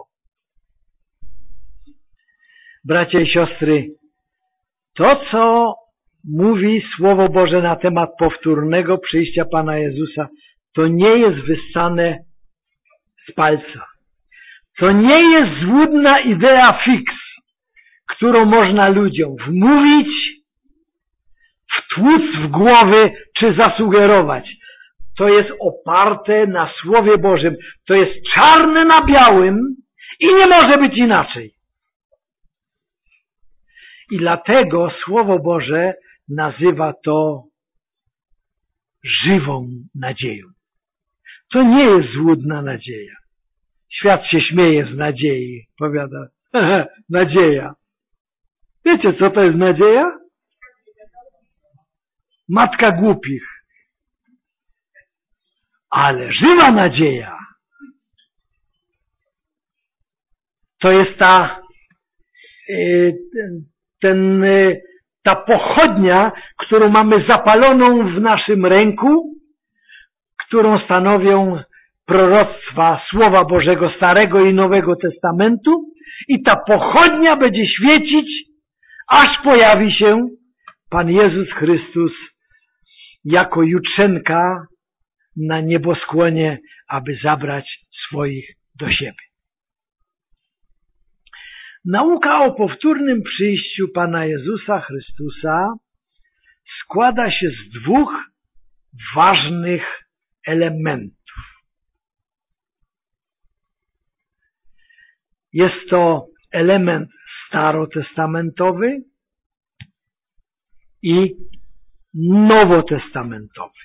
Bracia i siostry, to, co mówi Słowo Boże na temat powtórnego przyjścia Pana Jezusa, to nie jest wyssane z palca. To nie jest złudna idea fix, którą można ludziom wmówić, wtłuc w głowy czy zasugerować. To jest oparte na Słowie Bożym. To jest czarne na białym i nie może być inaczej. I dlatego Słowo Boże nazywa to żywą nadzieją. To nie jest złudna nadzieja. Świat się śmieje z nadziei. Powiada, nadzieja. Wiecie, co to jest nadzieja? Matka głupich. Ale żywa nadzieja to jest ta ten, ta pochodnia, którą mamy zapaloną w naszym ręku, którą stanowią proroctwa Słowa Bożego Starego i Nowego Testamentu, i ta pochodnia będzie świecić, aż pojawi się Pan Jezus Chrystus jako jutrzenka na nieboskłonie, aby zabrać swoich do siebie. Nauka o powtórnym przyjściu Pana Jezusa Chrystusa składa się z dwóch ważnych elementów. Jest to element starotestamentowy i nowotestamentowy.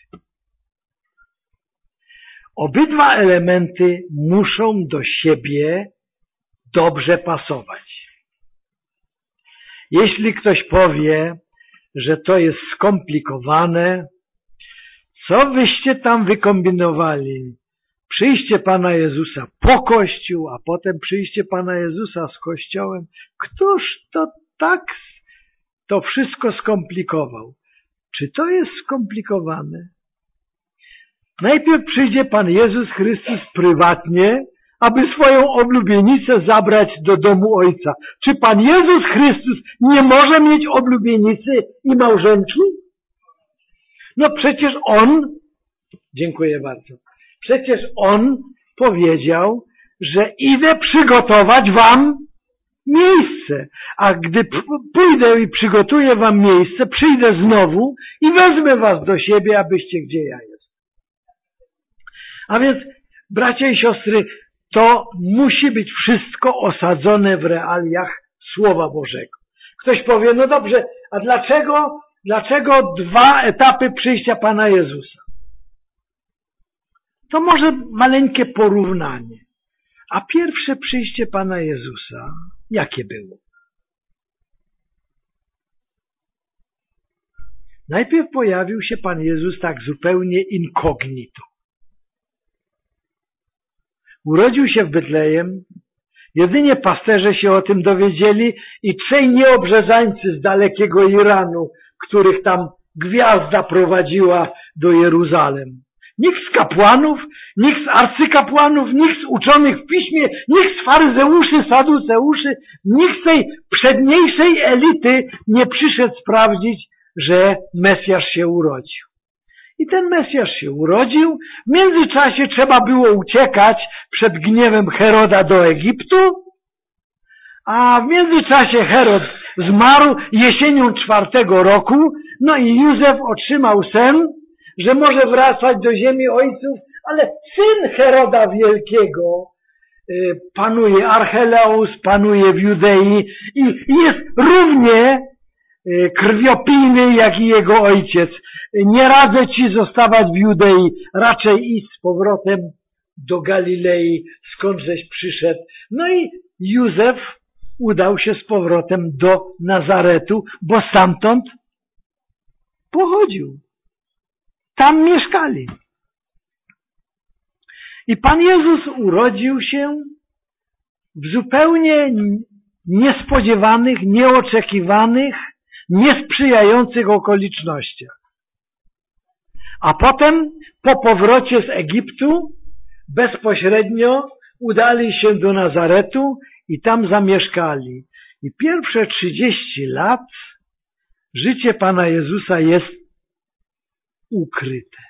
Obydwa elementy muszą do siebie dobrze pasować. Jeśli ktoś powie, że to jest skomplikowane, co wyście tam wykombinowali? Przyjście Pana Jezusa po Kościół, a potem przyjście Pana Jezusa z Kościołem. Któż to tak to wszystko skomplikował? Czy to jest skomplikowane? Najpierw przyjdzie Pan Jezus Chrystus prywatnie, aby swoją oblubienicę zabrać do domu Ojca. Czy Pan Jezus Chrystus nie może mieć oblubienicy i małżonki? No przecież On, dziękuję bardzo, przecież On powiedział, że idę przygotować wam miejsce, a gdy pójdę i przygotuję wam miejsce, przyjdę znowu i wezmę was do siebie, abyście gdzie ja jestem. A więc, bracia i siostry, to musi być wszystko osadzone w realiach Słowa Bożego. Ktoś powie, no dobrze, a dlaczego, dlaczego dwa etapy przyjścia Pana Jezusa? To może maleńkie porównanie. A pierwsze przyjście Pana Jezusa, jakie było? Najpierw pojawił się Pan Jezus tak zupełnie incognito. Urodził się w Betlejem, jedynie pasterze się o tym dowiedzieli i trzej nieobrzezańcy z dalekiego Iranu, których tam gwiazda prowadziła do Jeruzalem. Nikt z kapłanów, nikt z arcykapłanów, nikt z uczonych w piśmie, nikt z faryzeuszy, saduceuszy, nikt z tej przedniejszej elity nie przyszedł sprawdzić, że Mesjasz się urodził. I ten Mesjasz się urodził. W międzyczasie trzeba było uciekać przed gniewem Heroda do Egiptu, a w międzyczasie Herod zmarł jesienią czwartego roku, no i Józef otrzymał sen, że może wracać do ziemi ojców, ale syn Heroda Wielkiego panuje, Archelaus panuje w Judei i jest równie krwiopijny jak i jego ojciec. Nie radzę ci zostawać w Judei, raczej idź z powrotem do Galilei, skąd żeś przyszedł. No i Józef udał się z powrotem do Nazaretu, bo stamtąd pochodził. Tam mieszkali. I Pan Jezus urodził się w zupełnie niespodziewanych, nieoczekiwanych, niesprzyjających okolicznościach. A potem po powrocie z Egiptu bezpośrednio udali się do Nazaretu i tam zamieszkali. I pierwsze trzydzieści lat życie Pana Jezusa jest ukryte.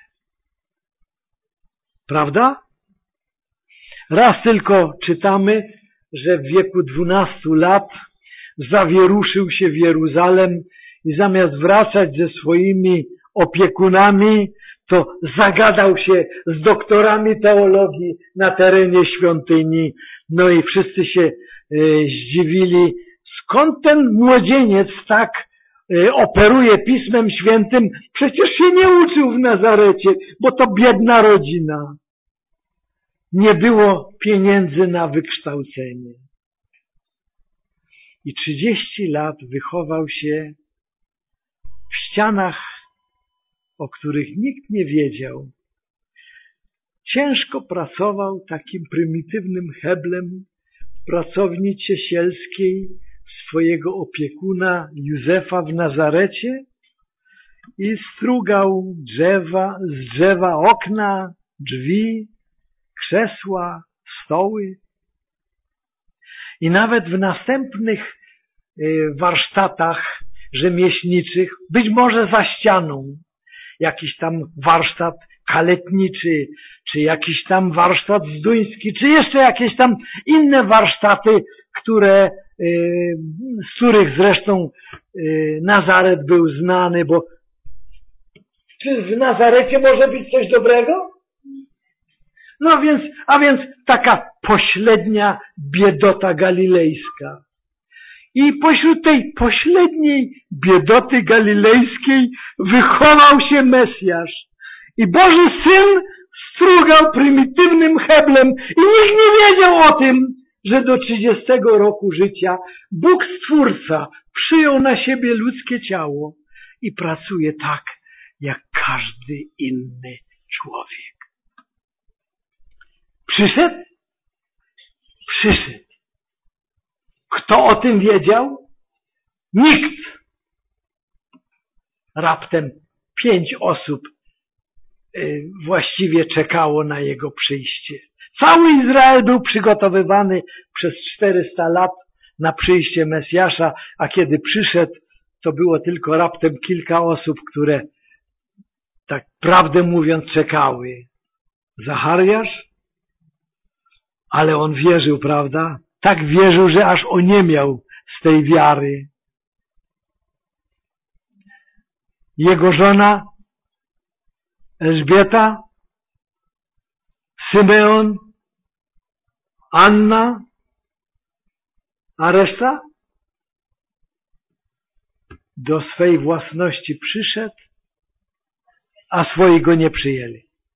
Prawda? Raz tylko czytamy, że w wieku dwunastu lat zawieruszył się w Jeruzalem i zamiast wracać ze swoimi opiekunami, to zagadał się z doktorami teologii na terenie świątyni. No i wszyscy się e, zdziwili, skąd ten młodzieniec tak e, operuje Pismem Świętym, przecież się nie uczył w Nazarecie, bo to biedna rodzina. Nie było pieniędzy na wykształcenie. I trzydzieści lat wychował się w ścianach, o których nikt nie wiedział. Ciężko pracował takim prymitywnym heblem w pracowni ciesielskiej swojego opiekuna Józefa w Nazarecie i strugał drzewa, z drzewa okna, drzwi, krzesła, stoły. I nawet w następnych warsztatach rzemieślniczych, być może za ścianą, jakiś tam warsztat kaletniczy, czy jakiś tam warsztat zduński, czy jeszcze jakieś tam inne warsztaty, które, z których zresztą Nazaret był znany, bo czy w Nazarecie może być coś dobrego? No więc, a więc taka pośrednia biedota galilejska. I pośród tej pośredniej biedoty galilejskiej wychował się Mesjasz. I Boży Syn strugał prymitywnym heblem i nikt nie wiedział o tym, że do trzydziestego roku życia Bóg Stwórca przyjął na siebie ludzkie ciało i pracuje tak, jak każdy inny człowiek. Przyszedł? Przyszedł. Kto o tym wiedział? Nikt. Raptem pięć osób właściwie czekało na jego przyjście. Cały Izrael był przygotowywany przez czterysta lat na przyjście Mesjasza, a kiedy przyszedł, to było tylko raptem kilka osób, które tak prawdę mówiąc czekały. Zachariasz? Ale on wierzył, prawda? Tak wierzył, że aż oniemiał z tej wiary. Jego żona Elżbieta, Symeon, Anna, a reszta? do swej własności przyszedł, a swoi go nie przyjęli.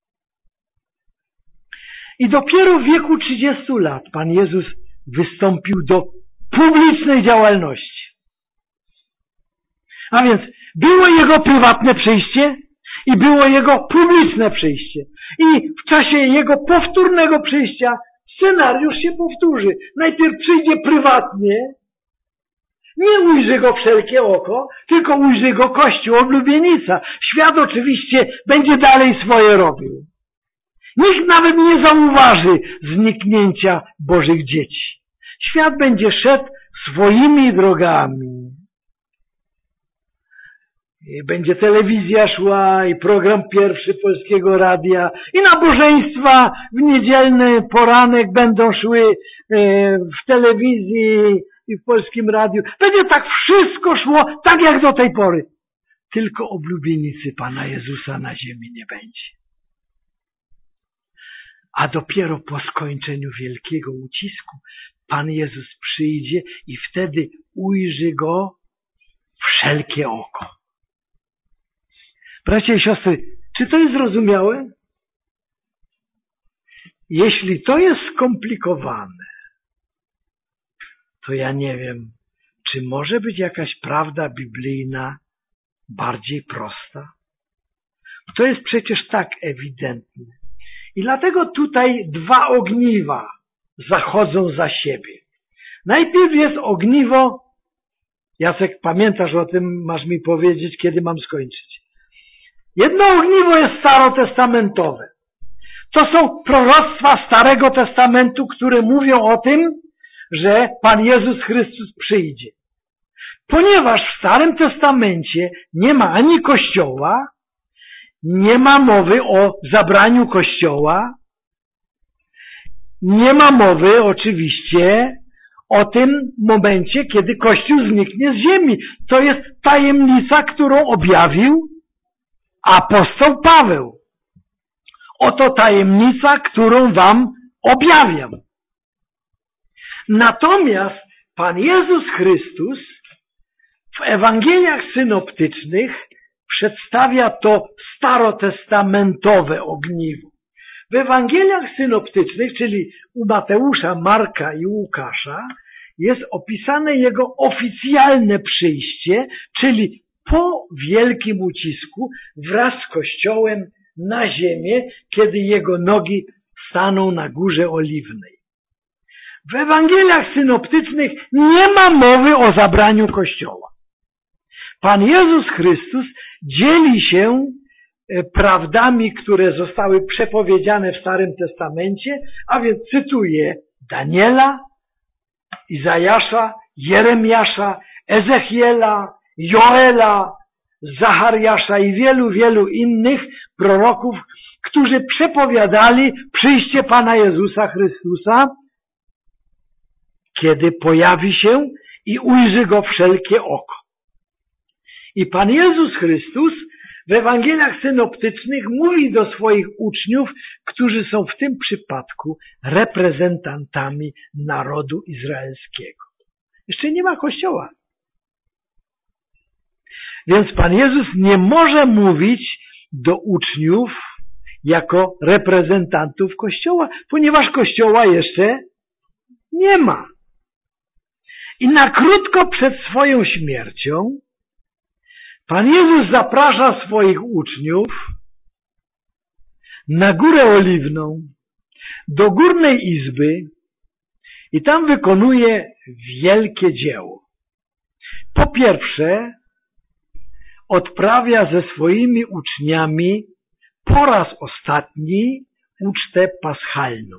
I dopiero w wieku trzydziestu lat Pan Jezus wystąpił do publicznej działalności. A więc było Jego prywatne przyjście i było Jego publiczne przyjście. I w czasie Jego powtórnego przyjścia scenariusz się powtórzy. Najpierw przyjdzie prywatnie, nie ujrzy Go wszelkie oko, tylko ujrzy Go Kościół, oblubienica. Świat oczywiście będzie dalej swoje robił. Nikt nawet nie zauważy zniknięcia Bożych dzieci. Świat będzie szedł swoimi drogami. I będzie telewizja szła i program pierwszy Polskiego Radia i nabożeństwa w niedzielny poranek będą szły w telewizji i w Polskim Radiu. Będzie tak wszystko szło tak jak do tej pory. Tylko oblubienicy Pana Jezusa na ziemi nie będzie. A dopiero po skończeniu wielkiego ucisku Pan Jezus przyjdzie i wtedy ujrzy Go wszelkie oko. Bracia i siostry, czy to jest zrozumiałe? Jeśli to jest skomplikowane, to ja nie wiem, czy może być jakaś prawda biblijna bardziej prosta? To jest przecież tak ewidentne. I dlatego tutaj dwa ogniwa zachodzą za siebie. Najpierw jest ogniwo, Jacek, pamiętasz o tym, masz mi powiedzieć, kiedy mam skończyć. Jedno ogniwo jest starotestamentowe. To są proroctwa Starego Testamentu, które mówią o tym, że Pan Jezus Chrystus przyjdzie. Ponieważ w Starym Testamencie nie ma ani Kościoła, nie ma mowy o zabraniu Kościoła, nie ma mowy oczywiście o tym momencie, kiedy Kościół zniknie z ziemi. To jest tajemnica, którą objawił apostoł Paweł. Oto tajemnica, którą wam objawiam. Natomiast Pan Jezus Chrystus w Ewangeliach synoptycznych przedstawia to starotestamentowe ogniwo. W Ewangeliach synoptycznych, czyli u Mateusza, Marka i Łukasza, jest opisane Jego oficjalne przyjście, czyli po wielkim ucisku wraz z Kościołem na ziemię, kiedy Jego nogi staną na Górze Oliwnej. W Ewangeliach synoptycznych nie ma mowy o zabraniu Kościoła. Pan Jezus Chrystus dzieli się prawdami, które zostały przepowiedziane w Starym Testamencie, a więc cytuję Daniela, Izajasza, Jeremiasza, Ezechiela, Joela, Zachariasza i wielu, wielu innych proroków, którzy przepowiadali przyjście Pana Jezusa Chrystusa, kiedy pojawi się i ujrzy Go wszelkie oko. I Pan Jezus Chrystus w Ewangeliach synoptycznych mówi do swoich uczniów, którzy są w tym przypadku reprezentantami narodu izraelskiego. Jeszcze nie ma Kościoła. Więc Pan Jezus nie może mówić do uczniów jako reprezentantów Kościoła, ponieważ Kościoła jeszcze nie ma. I na krótko przed swoją śmiercią Pan Jezus zaprasza swoich uczniów na Górę Oliwną, do Górnej Izby i tam wykonuje wielkie dzieło. Po pierwsze, odprawia ze swoimi uczniami po raz ostatni ucztę paschalną.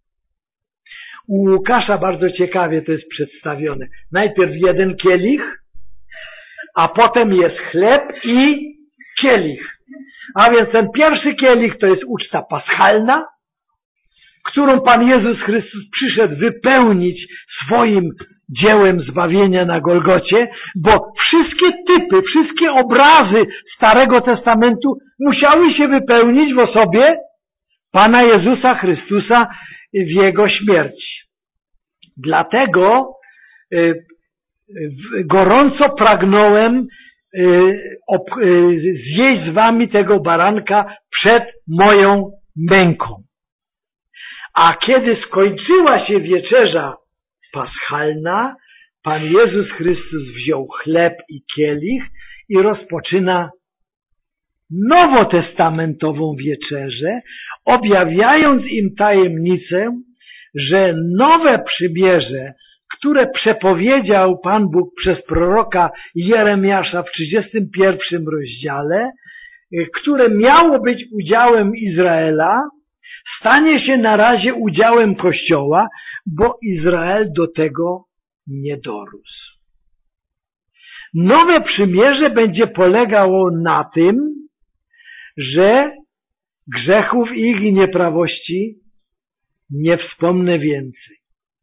U Łukasza bardzo ciekawie to jest przedstawione. Najpierw jeden kielich, a potem jest chleb i kielich. A więc ten pierwszy kielich to jest uczta paschalna, którą Pan Jezus Chrystus przyszedł wypełnić swoim dziełem zbawienia na Golgocie, bo wszystkie typy, wszystkie obrazy Starego Testamentu musiały się wypełnić w osobie Pana Jezusa Chrystusa w Jego śmierci. Dlatego gorąco pragnąłem zjeść z wami tego baranka przed moją męką. A kiedy skończyła się wieczerza paschalna, Pan Jezus Chrystus wziął chleb i kielich i rozpoczyna nowotestamentową wieczerzę, objawiając im tajemnicę, że nowe przymierze, które przepowiedział Pan Bóg przez proroka Jeremiasza w trzydziestym pierwszym rozdziale, które miało być udziałem Izraela, stanie się na razie udziałem Kościoła, bo Izrael do tego nie dorósł. Nowe przymierze będzie polegało na tym, że grzechów ich i nieprawości nie wspomnę więcej.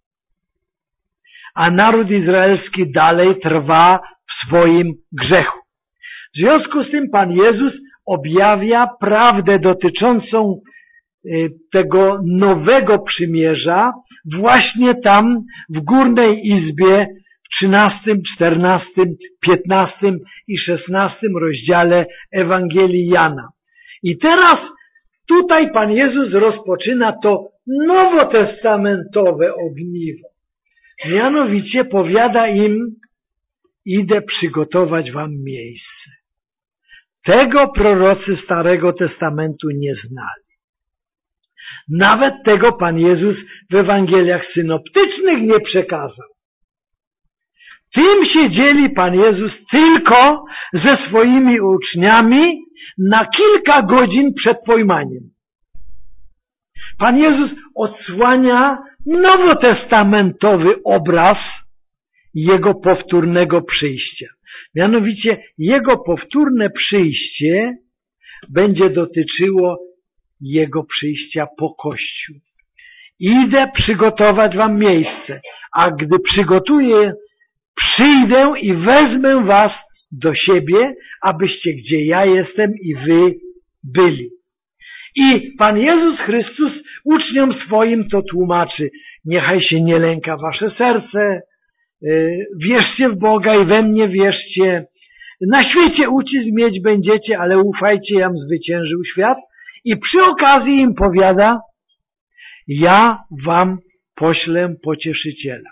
A naród izraelski dalej trwa w swoim grzechu. W związku z tym Pan Jezus objawia prawdę dotyczącą tego nowego przymierza właśnie tam w Górnej Izbie w trzynastym, czternastym, piętnastym i szesnastym rozdziale Ewangelii Jana. I teraz tutaj Pan Jezus rozpoczyna to nowotestamentowe ogniwo. Mianowicie powiada im: idę przygotować wam miejsce. Tego prorocy Starego Testamentu nie znali. Nawet tego Pan Jezus w Ewangeliach synoptycznych nie przekazał. Tym się dzieli Pan Jezus tylko ze swoimi uczniami na kilka godzin przed pojmaniem. Pan Jezus odsłania nowotestamentowy obraz Jego powtórnego przyjścia. Mianowicie Jego powtórne przyjście będzie dotyczyło Jego przyjścia po Kościół. Idę przygotować wam miejsce, a gdy przygotuję, przyjdę i wezmę was do siebie, abyście gdzie ja jestem i wy byli. I Pan Jezus Chrystus uczniom swoim to tłumaczy: niechaj się nie lęka wasze serce, wierzcie w Boga i we mnie wierzcie. Na świecie ucisk mieć będziecie, ale ufajcie, jam zwyciężył świat. I przy okazji im powiada: ja wam poślę pocieszyciela.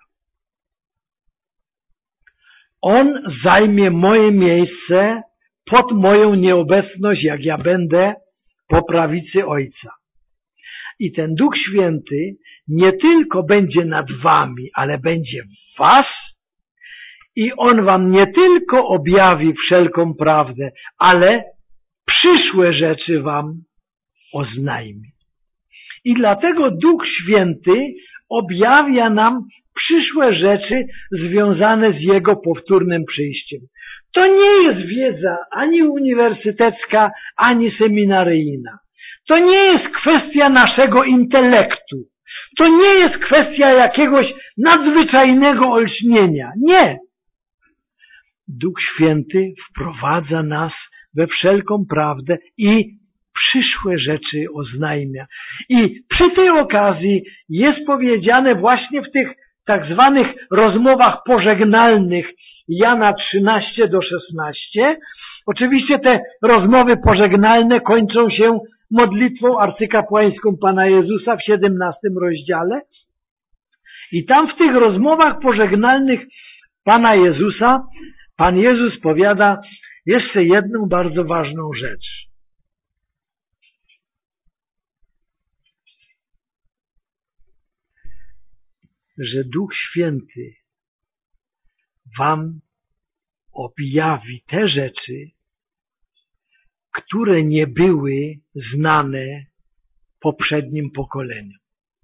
On zajmie moje miejsce pod moją nieobecność, jak ja będę po prawicy Ojca. I ten Duch Święty nie tylko będzie nad wami, ale będzie w was i On wam nie tylko objawi wszelką prawdę, ale przyszłe rzeczy wam oznajmi. I dlatego Duch Święty objawia nam przyszłe rzeczy związane z Jego powtórnym przyjściem. To nie jest wiedza ani uniwersytecka, ani seminaryjna. To nie jest kwestia naszego intelektu. To nie jest kwestia jakiegoś nadzwyczajnego olśnienia. Nie. Duch Święty wprowadza nas we wszelką prawdę i przyszłe rzeczy oznajmia. I przy tej okazji jest powiedziane właśnie w tych tak zwanych rozmowach pożegnalnych Jana trzynaście do szesnastu. Oczywiście te rozmowy pożegnalne kończą się modlitwą arcykapłańską Pana Jezusa w siedemnastym rozdziale. I tam w tych rozmowach pożegnalnych Pana Jezusa Pan Jezus powiada jeszcze jedną bardzo ważną rzecz. Że Duch Święty wam objawi te rzeczy, które nie były znane poprzednim pokoleniom.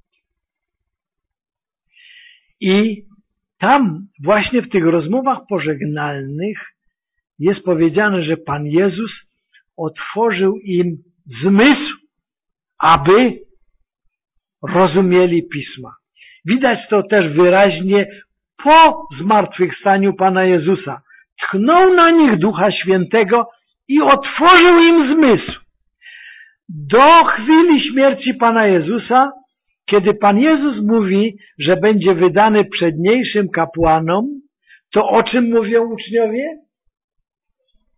I tam właśnie w tych rozmowach pożegnalnych jest powiedziane, że Pan Jezus otworzył im zmysł, aby rozumieli Pisma. Widać to też wyraźnie po zmartwychwstaniu Pana Jezusa. Tchnął na nich Ducha Świętego i otworzył im zmysł. Do chwili śmierci Pana Jezusa, kiedy Pan Jezus mówi, że będzie wydany przedniejszym kapłanom, to o czym mówią uczniowie?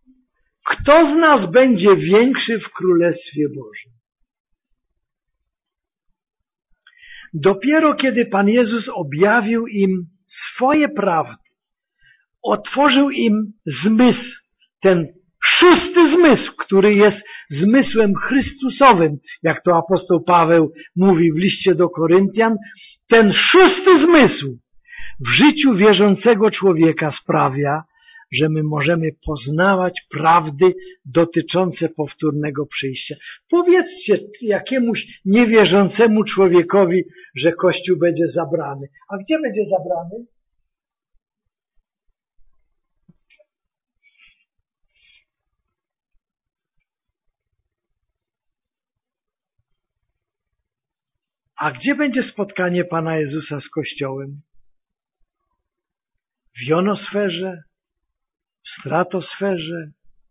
kto z nas będzie większy w Królestwie Bożym? Dopiero kiedy Pan Jezus objawił im swoje prawdy, otworzył im zmysł, ten szósty zmysł, który jest zmysłem Chrystusowym, jak to apostoł Paweł mówi w liście do Koryntian, ten szósty zmysł w życiu wierzącego człowieka sprawia, że my możemy poznawać prawdy dotyczące powtórnego przyjścia. Powiedzcie jakiemuś niewierzącemu człowiekowi, że Kościół będzie zabrany. A gdzie będzie zabrany? A gdzie będzie spotkanie Pana Jezusa z Kościołem? W jonosferze? W stratosferze?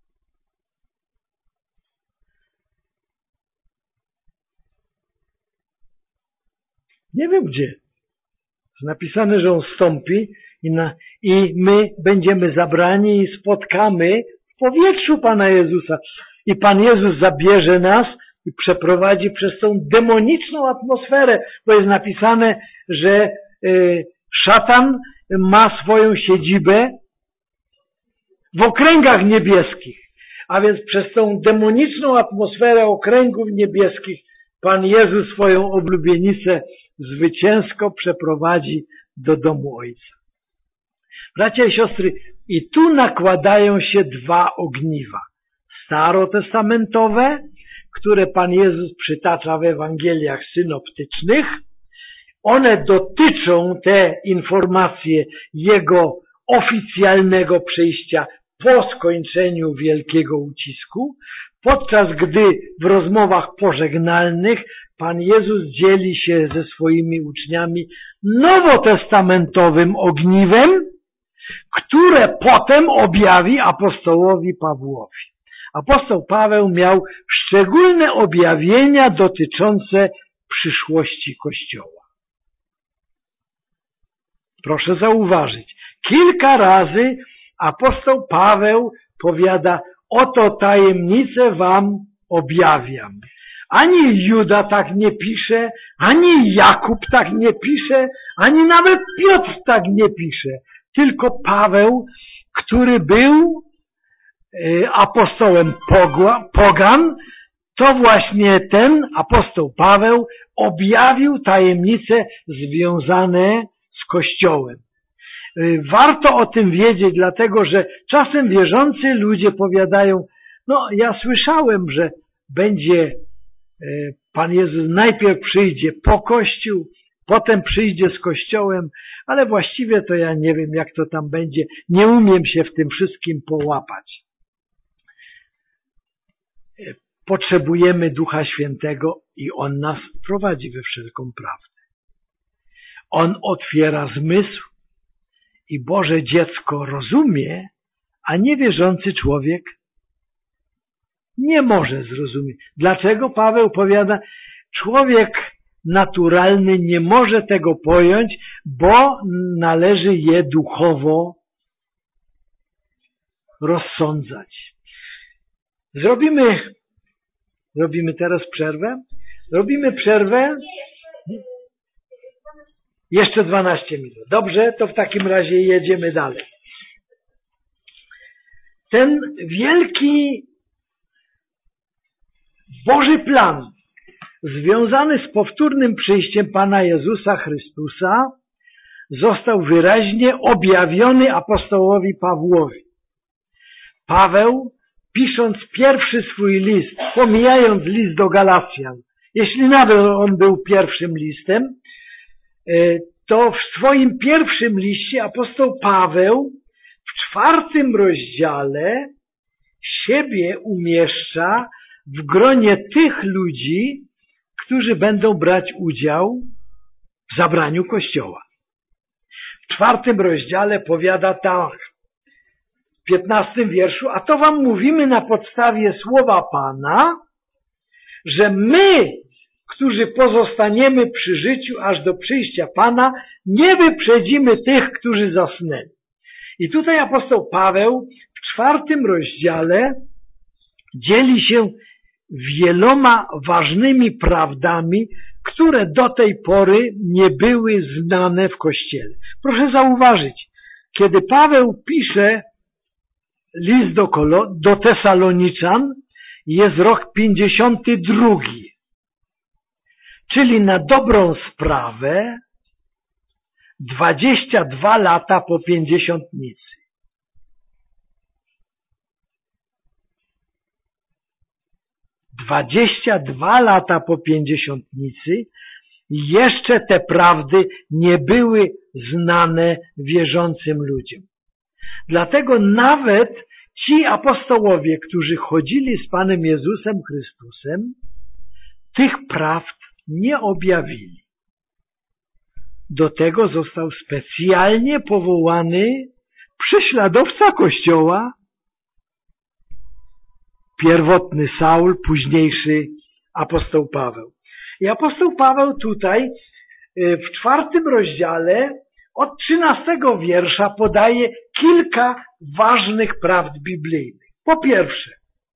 Nie wiem gdzie. Jest napisane, że On wstąpi i, na, i my będziemy zabrani i spotkamy w powietrzu Pana Jezusa. I Pan Jezus zabierze nas i przeprowadzi przez tą demoniczną atmosferę, bo jest napisane, że y, szatan ma swoją siedzibę w okręgach niebieskich. A więc przez tą demoniczną atmosferę okręgów niebieskich Pan Jezus swoją oblubienicę zwycięsko przeprowadzi do domu Ojca. Bracia i siostry, i tu nakładają się dwa ogniwa. Starotestamentowe, które Pan Jezus przytacza w Ewangeliach synoptycznych. One dotyczą, te informacje, Jego oficjalnego przyjścia po skończeniu wielkiego ucisku, podczas gdy w rozmowach pożegnalnych Pan Jezus dzieli się ze swoimi uczniami nowotestamentowym ogniwem, które potem objawi apostołowi Pawłowi. Apostoł Paweł miał szczególne objawienia dotyczące przyszłości Kościoła. Proszę zauważyć, kilka razy apostoł Paweł powiada, oto tajemnicę wam objawiam. Ani Juda tak nie pisze, ani Jakub tak nie pisze, ani nawet Piotr tak nie pisze. Tylko Paweł, który był apostołem pogan, to właśnie ten apostoł Paweł objawił tajemnice związane z Kościołem. Warto o tym wiedzieć, dlatego że czasem wierzący ludzie powiadają, no ja słyszałem, że będzie Pan Jezus najpierw przyjdzie po Kościół, potem przyjdzie z Kościołem, ale właściwie to ja nie wiem, jak to tam będzie, nie umiem się w tym wszystkim połapać. Potrzebujemy Ducha Świętego i On nas prowadzi we wszelką prawdę. On otwiera zmysł i Boże dziecko rozumie, a niewierzący człowiek nie może zrozumieć. Dlaczego Paweł powiada, człowiek naturalny nie może tego pojąć, bo należy je duchowo rozsądzać. Zrobimy, zrobimy teraz przerwę? Zrobimy przerwę? Jeszcze dwanaście minut. Dobrze, to w takim razie jedziemy dalej. Ten wielki Boży plan związany z powtórnym przyjściem Pana Jezusa Chrystusa został wyraźnie objawiony apostołowi Pawłowi. Paweł, pisząc pierwszy swój list, pomijając list do Galacjan, jeśli nawet on był pierwszym listem, to w swoim pierwszym liście apostoł Paweł w czwartym rozdziale siebie umieszcza w gronie tych ludzi, którzy będą brać udział w zabraniu Kościoła. W czwartym rozdziale powiada tak, w piętnastym wierszu, a to wam mówimy na podstawie słowa Pana, że my, którzy pozostaniemy przy życiu aż do przyjścia Pana, nie wyprzedzimy tych, którzy zasnęli. I tutaj apostoł Paweł w czwartym rozdziale dzieli się wieloma ważnymi prawdami, które do tej pory nie były znane w Kościele. Proszę zauważyć, kiedy Paweł pisze list do, Kolo, do Tesaloniczan, jest rok pięćdziesiąty drugi, czyli na dobrą sprawę dwadzieścia dwa lata po pięćdziesiątnicy. dwadzieścia dwa lata po pięćdziesiątnicy jeszcze te prawdy nie były znane wierzącym ludziom. Dlatego nawet ci apostołowie, którzy chodzili z Panem Jezusem Chrystusem, tych prawd nie objawili. Do tego został specjalnie powołany prześladowca Kościoła, pierwotny Saul, późniejszy apostoł Paweł. I apostoł Paweł tutaj w czwartym rozdziale od trzynastego wiersza podaje kilka ważnych prawd biblijnych. Po pierwsze,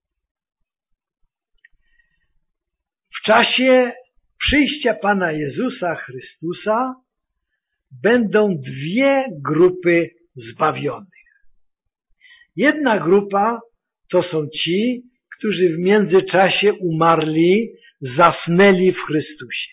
w czasie przyjścia Pana Jezusa Chrystusa będą dwie grupy zbawionych. Jedna grupa to są ci, którzy w międzyczasie umarli, zasnęli w Chrystusie.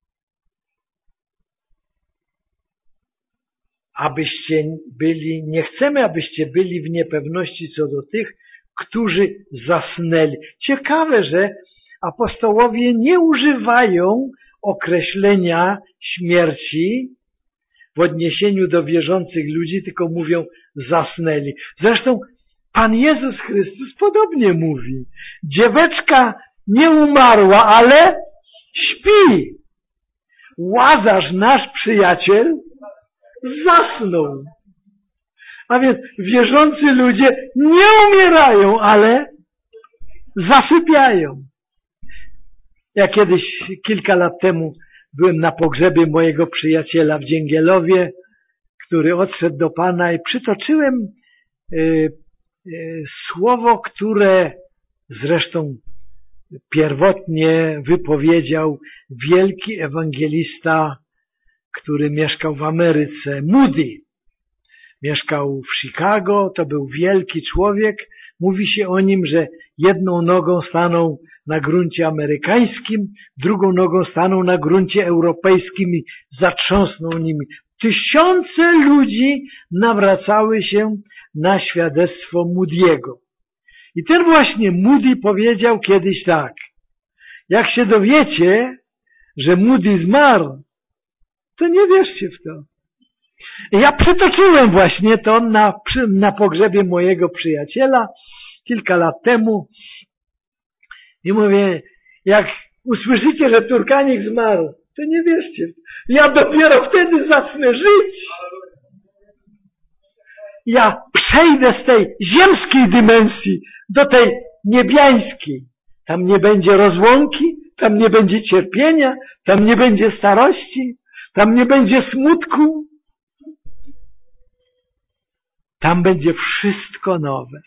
Abyście byli, nie chcemy, abyście byli w niepewności co do tych, którzy zasnęli. Ciekawe, że apostołowie nie używają określenia śmierci w odniesieniu do wierzących ludzi, tylko mówią zasnęli. Zresztą Pan Jezus Chrystus podobnie mówi. Dzieweczka nie umarła, ale śpi. Łazarz, nasz przyjaciel, zasnął. A więc wierzący ludzie nie umierają, ale zasypiają. Ja kiedyś, kilka lat temu, byłem na pogrzebie mojego przyjaciela w Dzięgielowie, który odszedł do Pana i przytoczyłem y, y, słowo, które zresztą pierwotnie wypowiedział wielki ewangelista, który mieszkał w Ameryce, Moody. Mieszkał w Chicago, to był wielki człowiek. Mówi się o nim, że jedną nogą stanął na gruncie amerykańskim, drugą nogą stanął na gruncie europejskim i zatrząsnął nimi. Tysiące ludzi nawracały się na świadectwo Moody'ego. I ten właśnie Moody powiedział kiedyś tak: jak się dowiecie, że Moody zmarł, to nie wierzcie w to. I ja przytoczyłem właśnie to na, na pogrzebie mojego przyjaciela kilka lat temu i mówię, jak usłyszycie, że Turkanik zmarł, to nie wierzcie. Ja dopiero wtedy zacznę żyć. Ja przejdę z tej ziemskiej dymensji do tej niebiańskiej. Tam nie będzie rozłąki, tam nie będzie cierpienia, tam nie będzie starości, tam nie będzie smutku. Tam będzie wszystko nowe.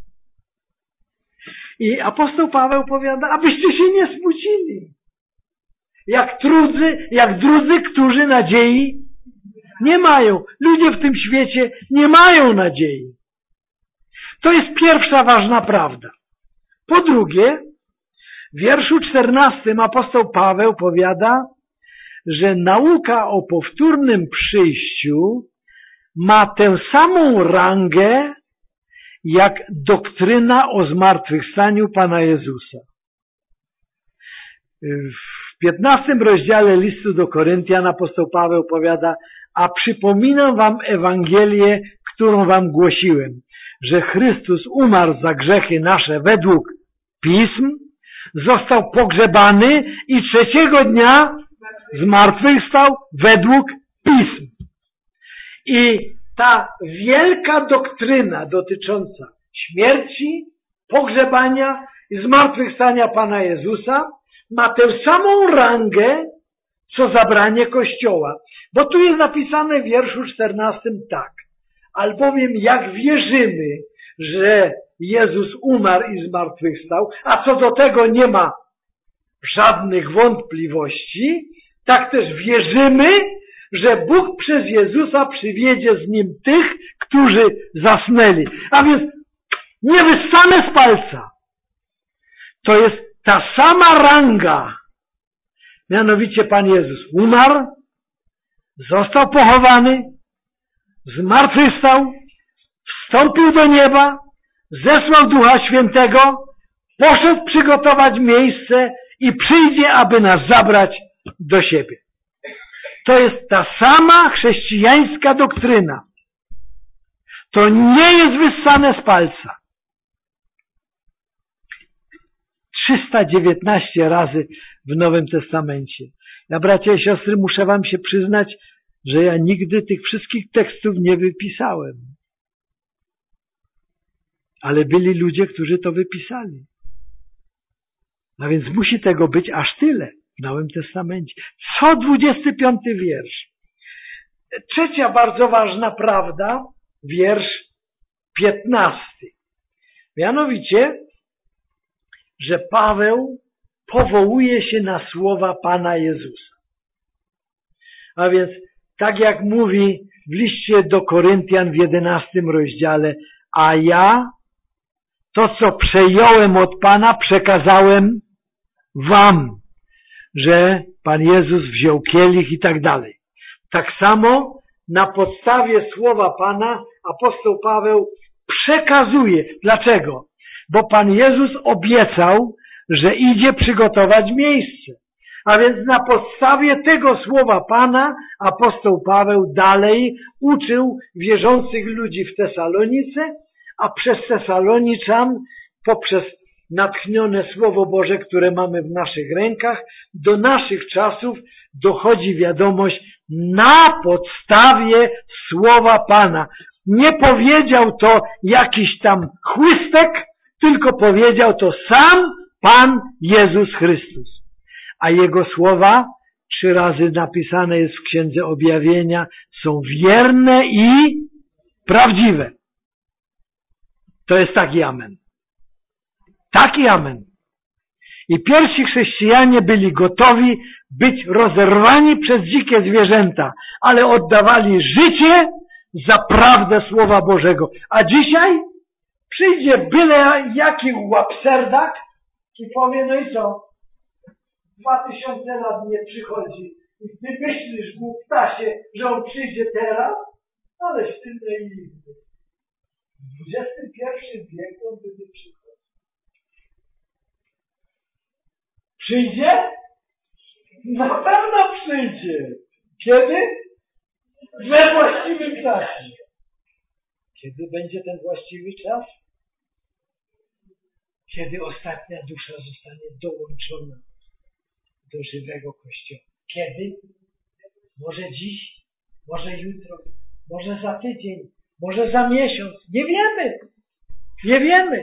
I apostoł Paweł powiada, abyście się nie smucili. Jak drudzy, jak drudzy, którzy nadziei nie mają. Ludzie w tym świecie nie mają nadziei. To jest pierwsza ważna prawda. Po drugie, w wierszu czternastym apostoł Paweł powiada, że nauka o powtórnym przyjściu ma tę samą rangę jak doktryna o zmartwychwstaniu Pana Jezusa. W piętnastym rozdziale listu do Koryntian apostoł Paweł powiada, a przypominam wam Ewangelię, którą wam głosiłem, że Chrystus umarł za grzechy nasze według Pism, został pogrzebany i trzeciego dnia zmartwychwstał według Pism. I ta wielka doktryna dotycząca śmierci, pogrzebania i zmartwychwstania Pana Jezusa ma tę samą rangę, co zabranie Kościoła. Bo tu jest napisane w wierszu czternastym tak. Albowiem jak wierzymy, że Jezus umarł i zmartwychwstał, a co do tego nie ma żadnych wątpliwości, tak też wierzymy, że Bóg przez Jezusa przywiedzie z Nim tych, którzy zasnęli. A więc nie wyssane z palca. To jest ta sama ranga. Mianowicie Pan Jezus umarł, został pochowany, zmartwychwstał, wstąpił do nieba, zesłał Ducha Świętego, poszedł przygotować miejsce i przyjdzie, aby nas zabrać do siebie. To jest ta sama chrześcijańska doktryna. To nie jest wyssane z palca. trzysta dziewiętnaście razy w Nowym Testamencie. Ja, bracia i siostry, muszę wam się przyznać, że ja nigdy tych wszystkich tekstów nie wypisałem. Ale byli ludzie, którzy to wypisali. A więc musi tego być aż tyle w Nowym Testamencie. Co dwudziesty piąty wiersz. Trzecia bardzo ważna prawda, wiersz piętnasty. Mianowicie, że Paweł powołuje się na słowa Pana Jezusa. A więc, tak jak mówi w liście do Koryntian w jedenastym rozdziale, a ja to, co przejąłem od Pana, przekazałem wam, że Pan Jezus wziął kielich i tak dalej. Tak samo na podstawie słowa Pana apostoł Paweł przekazuje. Dlaczego? Bo Pan Jezus obiecał, że idzie przygotować miejsce. A więc na podstawie tego słowa Pana apostoł Paweł dalej uczył wierzących ludzi w Tesalonice, a przez Tesaloniczan, poprzez natchnione Słowo Boże, które mamy w naszych rękach, do naszych czasów dochodzi wiadomość na podstawie Słowa Pana. Nie powiedział to jakiś tam chłystek, tylko powiedział to sam Pan Jezus Chrystus. A Jego słowa, trzy razy napisane jest w Księdze Objawienia, są wierne i prawdziwe. To jest taki amen. Taki amen. I pierwsi chrześcijanie byli gotowi być rozerwani przez dzikie zwierzęta, ale oddawali życie za prawdę Słowa Bożego. A dzisiaj przyjdzie byle jaki łapserdak i powie, no i co? Dwa tysiące lat nie przychodzi. I ty myślisz, głuptasie, że on przyjdzie teraz? Aleś ty naiwny. W dwudziestym pierwszym wieku on będzie przychodził. Przyjdzie? Na pewno przyjdzie. Kiedy? We właściwym czasie. Kiedy będzie ten właściwy czas? Kiedy ostatnia dusza zostanie dołączona do żywego Kościoła. Kiedy? Może dziś, może jutro, może za tydzień, może za miesiąc. Nie wiemy. Nie wiemy.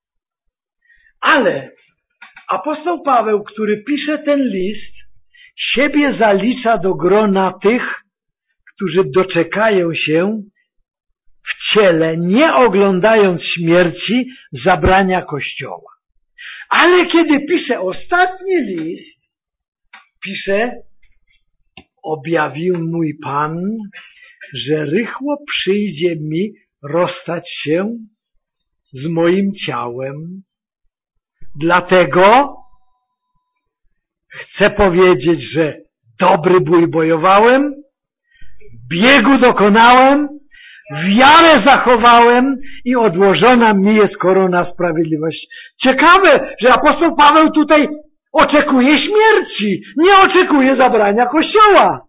Ale apostoł Paweł, który pisze ten list, siebie zalicza do grona tych, którzy doczekają się w ciele, nie oglądając śmierci, zabrania Kościoła. Ale kiedy pisze ostatni list, pisze, objawił mój Pan, że rychło przyjdzie mi rozstać się z moim ciałem. Dlatego chcę powiedzieć, że dobry bój bojowałem, biegu dokonałem, wiarę zachowałem i odłożona mi jest korona sprawiedliwości. Ciekawe, że apostoł Paweł tutaj oczekuje śmierci, nie oczekuje zabrania Kościoła.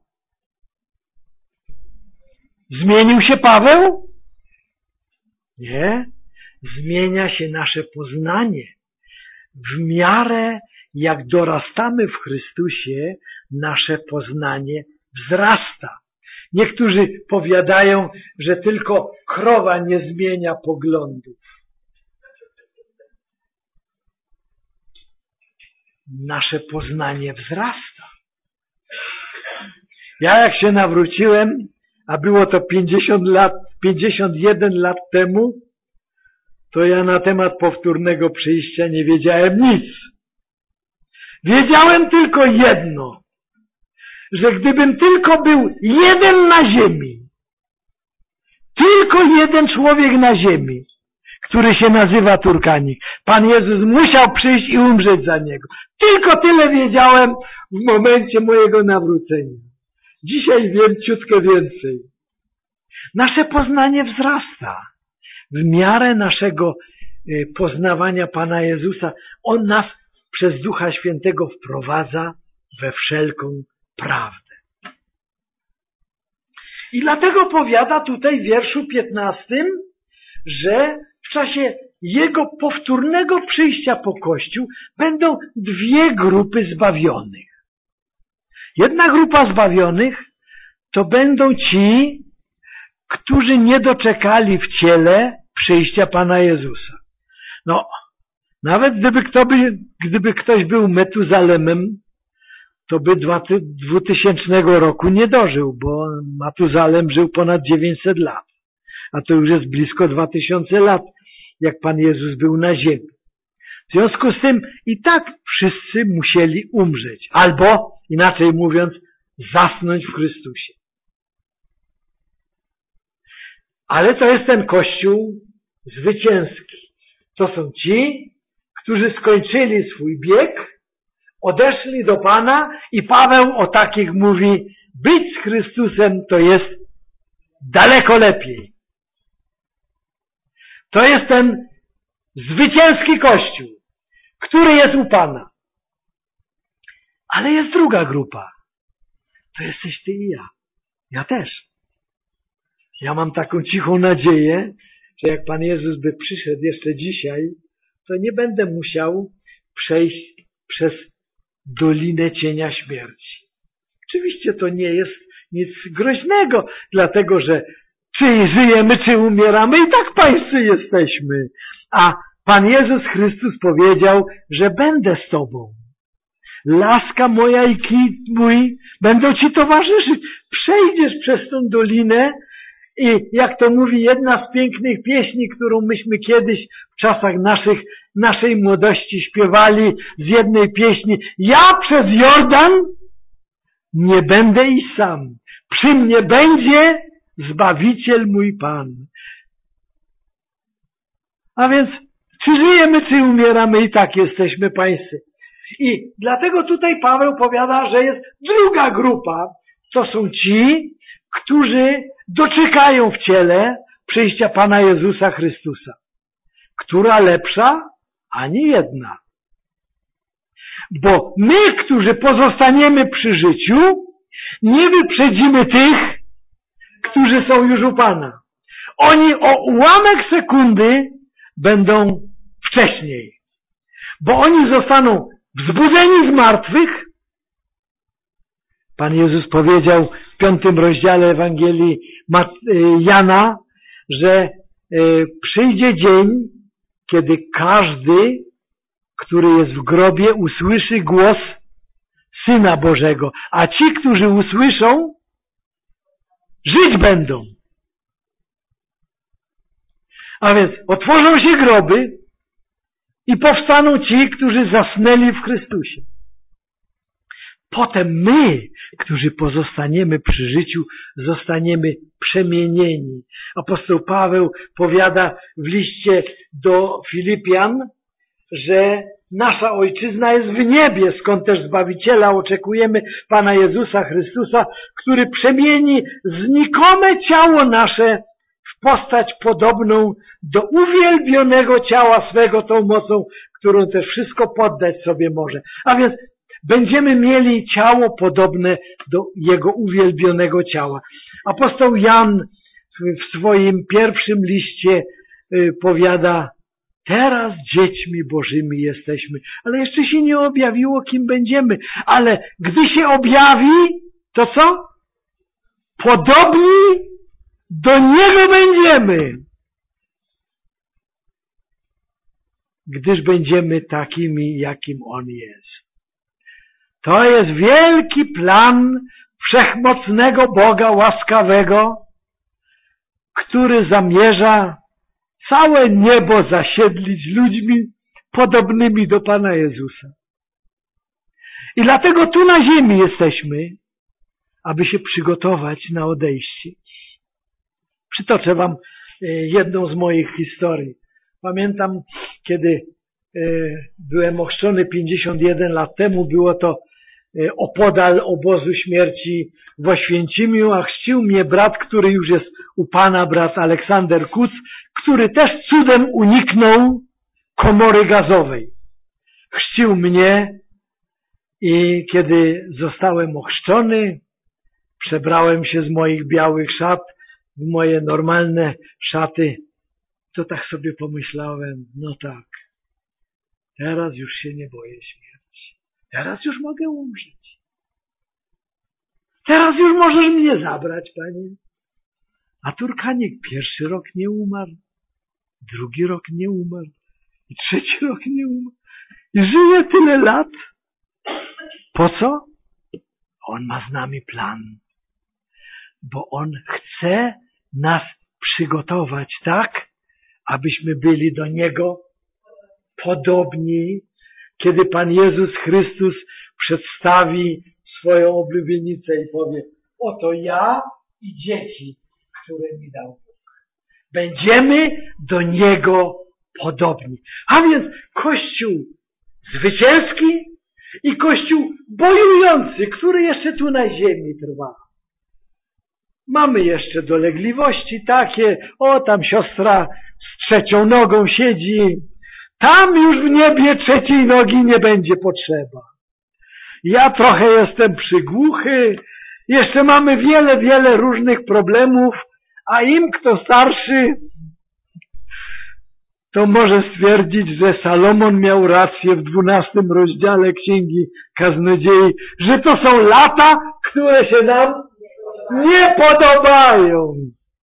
Zmienił się Paweł? Nie. Zmienia się nasze poznanie. W miarę jak dorastamy w Chrystusie, nasze poznanie wzrasta. Niektórzy powiadają, że tylko krowa nie zmienia poglądów. Nasze poznanie wzrasta. Ja jak się nawróciłem, a było to pięćdziesiąt lat, pięćdziesiąt jeden lat temu, to ja na temat powtórnego przyjścia nie wiedziałem nic. Wiedziałem tylko jedno, że gdybym tylko był jeden na ziemi, tylko jeden człowiek na ziemi, który się nazywa Turkanik, Pan Jezus musiał przyjść i umrzeć za niego. Tylko tyle wiedziałem w momencie mojego nawrócenia. Dzisiaj wiem ciutkę więcej. Nasze poznanie wzrasta. W miarę naszego poznawania Pana Jezusa On nas przez Ducha Świętego wprowadza we wszelką prawdę. I dlatego powiada tutaj w wierszu piętnastym, że w czasie Jego powtórnego przyjścia po Kościół będą dwie grupy zbawionych. Jedna grupa zbawionych to będą ci, którzy nie doczekali w ciele przyjścia Pana Jezusa. No, nawet gdyby, kto by, gdyby ktoś był Metuzalemem, to by dwutysięcznego roku nie dożył, bo Matuzalem żył ponad dziewięćset lat. A to już jest blisko dwa tysiące lat, jak Pan Jezus był na ziemi. W związku z tym i tak wszyscy musieli umrzeć. Albo, inaczej mówiąc, zasnąć w Chrystusie. Ale to jest ten Kościół zwycięski. To są ci, którzy skończyli swój bieg, odeszli do Pana i Paweł o takich mówi, być z Chrystusem to jest daleko lepiej. To jest ten zwycięski Kościół, który jest u Pana. Ale jest druga grupa. To jesteś ty i ja. Ja też. Ja mam taką cichą nadzieję, że jak Pan Jezus by przyszedł jeszcze dzisiaj, to nie będę musiał przejść przez Dolinę Cienia Śmierci. Oczywiście to nie jest nic groźnego, dlatego że czy żyjemy, czy umieramy, i tak pańscy jesteśmy. A Pan Jezus Chrystus powiedział, że będę z Tobą. Laska moja i kit mój będą Ci towarzyszyć. Przejdziesz przez tą dolinę i jak to mówi jedna z pięknych pieśni, którą myśmy kiedyś w czasach naszych, naszej młodości śpiewali z jednej pieśni. Ja przez Jordan nie będę iść sam. Przy mnie będzie Zbawiciel mój Pan. A więc czy żyjemy, czy umieramy, i tak jesteśmy pańscy. I dlatego tutaj Paweł powiada, że jest druga grupa. To są ci, którzy doczekają w ciele przyjścia Pana Jezusa Chrystusa. Która lepsza? Ani jedna. Bo my, którzy pozostaniemy przy życiu, nie wyprzedzimy tych, którzy są już u Pana. Oni o ułamek sekundy będą wcześniej. Bo oni zostaną wzbudzeni z martwych. Pan Jezus powiedział w piątym rozdziale Ewangelii Jana, że przyjdzie dzień, kiedy każdy, który jest w grobie, usłyszy głos Syna Bożego. A ci, którzy usłyszą, żyć będą. A więc otworzą się groby i powstaną ci, którzy zasnęli w Chrystusie. Potem my, którzy pozostaniemy przy życiu, zostaniemy przemienieni. Apostoł Paweł powiada w liście do Filipian, że nasza ojczyzna jest w niebie, skąd też Zbawiciela oczekujemy, Pana Jezusa Chrystusa, który przemieni znikome ciało nasze w postać podobną do uwielbionego ciała swego tą mocą, którą też wszystko poddać sobie może. A więc będziemy mieli ciało podobne do Jego uwielbionego ciała. Apostoł Jan w swoim pierwszym liście powiada, teraz dziećmi Bożymi jesteśmy, ale jeszcze się nie objawiło, kim będziemy. Ale gdy się objawi, to co? Podobni do Niego będziemy. Gdyż będziemy takimi, jakim On jest. To jest wielki plan wszechmocnego Boga łaskawego, który zamierza całe niebo zasiedlić ludźmi podobnymi do Pana Jezusa. I dlatego tu na ziemi jesteśmy, aby się przygotować na odejście. Przytoczę wam jedną z moich historii. Pamiętam, kiedy byłem ochrzczony pięćdziesiąt jeden lat temu, było to opodal obozu śmierci w Oświęcimiu, a chrzcił mnie brat, który już jest u Pana, brat Aleksander Kuc, który też cudem uniknął komory gazowej. Chrzcił mnie i kiedy zostałem ochrzczony, przebrałem się z moich białych szat w moje normalne szaty, to tak sobie pomyślałem, no tak, teraz już się nie boję śmierci. Teraz już mogę umrzeć. Teraz już możesz mnie zabrać, Panie. A Turkanik pierwszy rok nie umarł, drugi rok nie umarł i trzeci rok nie umarł. I żyje tyle lat. Po co? On ma z nami plan. Bo On chce nas przygotować tak, abyśmy byli do Niego podobni, kiedy Pan Jezus Chrystus przedstawi swoją oblubienicę i powie: oto ja i dzieci, które mi dał Bóg. Będziemy do Niego podobni. A więc Kościół zwycięski i Kościół bojujący, który jeszcze tu na ziemi trwa. Mamy jeszcze dolegliwości takie, o tam siostra z trzecią nogą siedzi, tam już w niebie trzeciej nogi nie będzie potrzeba. Ja trochę jestem przygłuchy, jeszcze mamy wiele, wiele różnych problemów, a im kto starszy, to może stwierdzić, że Salomon miał rację w dwunastym rozdziale Księgi Kaznodziei, że to są lata, które się nam nie podobają.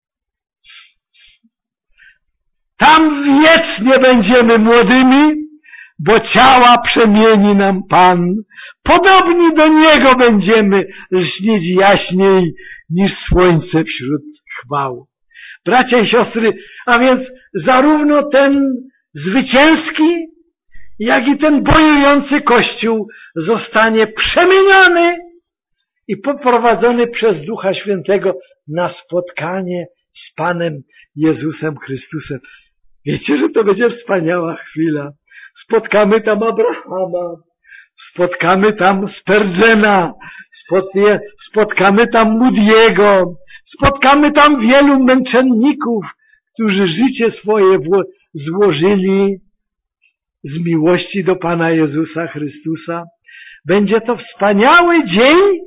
Tam wiecznie będziemy młodymi, bo ciała przemieni nam Pan. Podobni do Niego będziemy lśnić jaśniej niż słońce wśród chwał. Bracia i siostry, a więc zarówno ten zwycięski, jak i ten bojujący Kościół zostanie przemieniony i poprowadzony przez Ducha Świętego na spotkanie z Panem Jezusem Chrystusem. Wiecie, że to będzie wspaniała chwila. Spotkamy tam Abrahama, spotkamy tam Spurgeona, spotkamy tam Moody'ego, spotkamy tam wielu męczenników, którzy życie swoje złożyli z miłości do Pana Jezusa Chrystusa. Będzie to wspaniały dzień,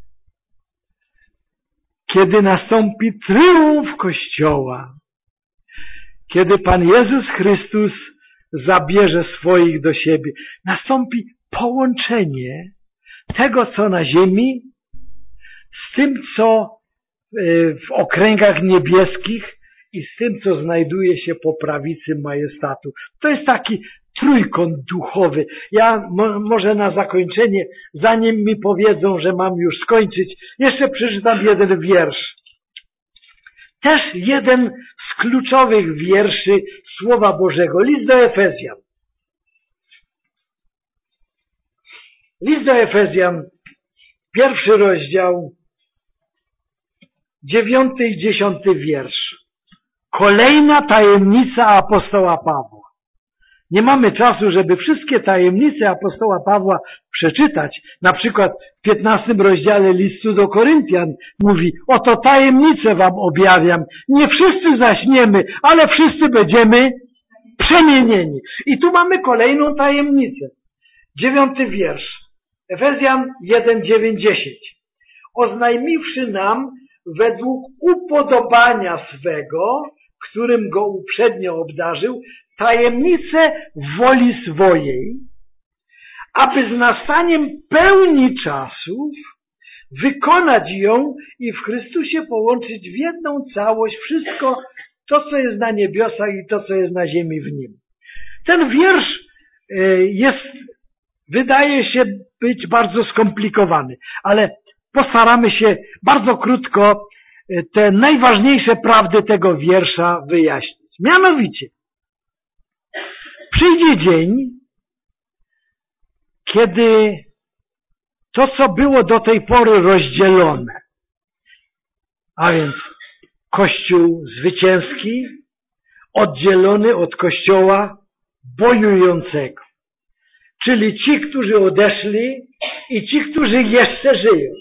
kiedy nastąpi tryumf Kościoła. Kiedy Pan Jezus Chrystus zabierze swoich do siebie. Nastąpi połączenie tego, co na ziemi, z tym, co w okręgach niebieskich i z tym, co znajduje się po prawicy majestatu. To jest taki trójkąt duchowy. Ja mo, może na zakończenie, zanim mi powiedzą, że mam już skończyć, jeszcze przeczytam jeden wiersz. Też jeden z kluczowych wierszy Słowa Bożego. List do Efezjan. List do Efezjan, pierwszy rozdział, dziewiąty i dziesiąty wiersz. Kolejna tajemnica apostoła Pawła. Nie mamy czasu, żeby wszystkie tajemnice apostoła Pawła przeczytać. Na przykład w piętnastym rozdziale listu do Koryntian mówi: oto tajemnicę wam objawiam. Nie wszyscy zaśniemy, ale wszyscy będziemy przemienieni. I tu mamy kolejną tajemnicę. Dziewiąty wiersz. Efezjan jeden, dziewięć, dziesięć. Oznajmiwszy nam według upodobania swego, którym go uprzednio obdarzył, tajemnicę woli swojej, aby z nastaniem pełni czasów wykonać ją i w Chrystusie połączyć w jedną całość wszystko to, co jest na niebiosach i to, co jest na ziemi w Nim. Ten wiersz jest, wydaje się być bardzo skomplikowany, ale postaramy się bardzo krótko te najważniejsze prawdy tego wiersza wyjaśnić. Mianowicie, przyjdzie dzień, kiedy to, co było do tej pory rozdzielone, a więc Kościół zwycięski, oddzielony od Kościoła bojującego. Czyli ci, którzy odeszli i ci, którzy jeszcze żyją.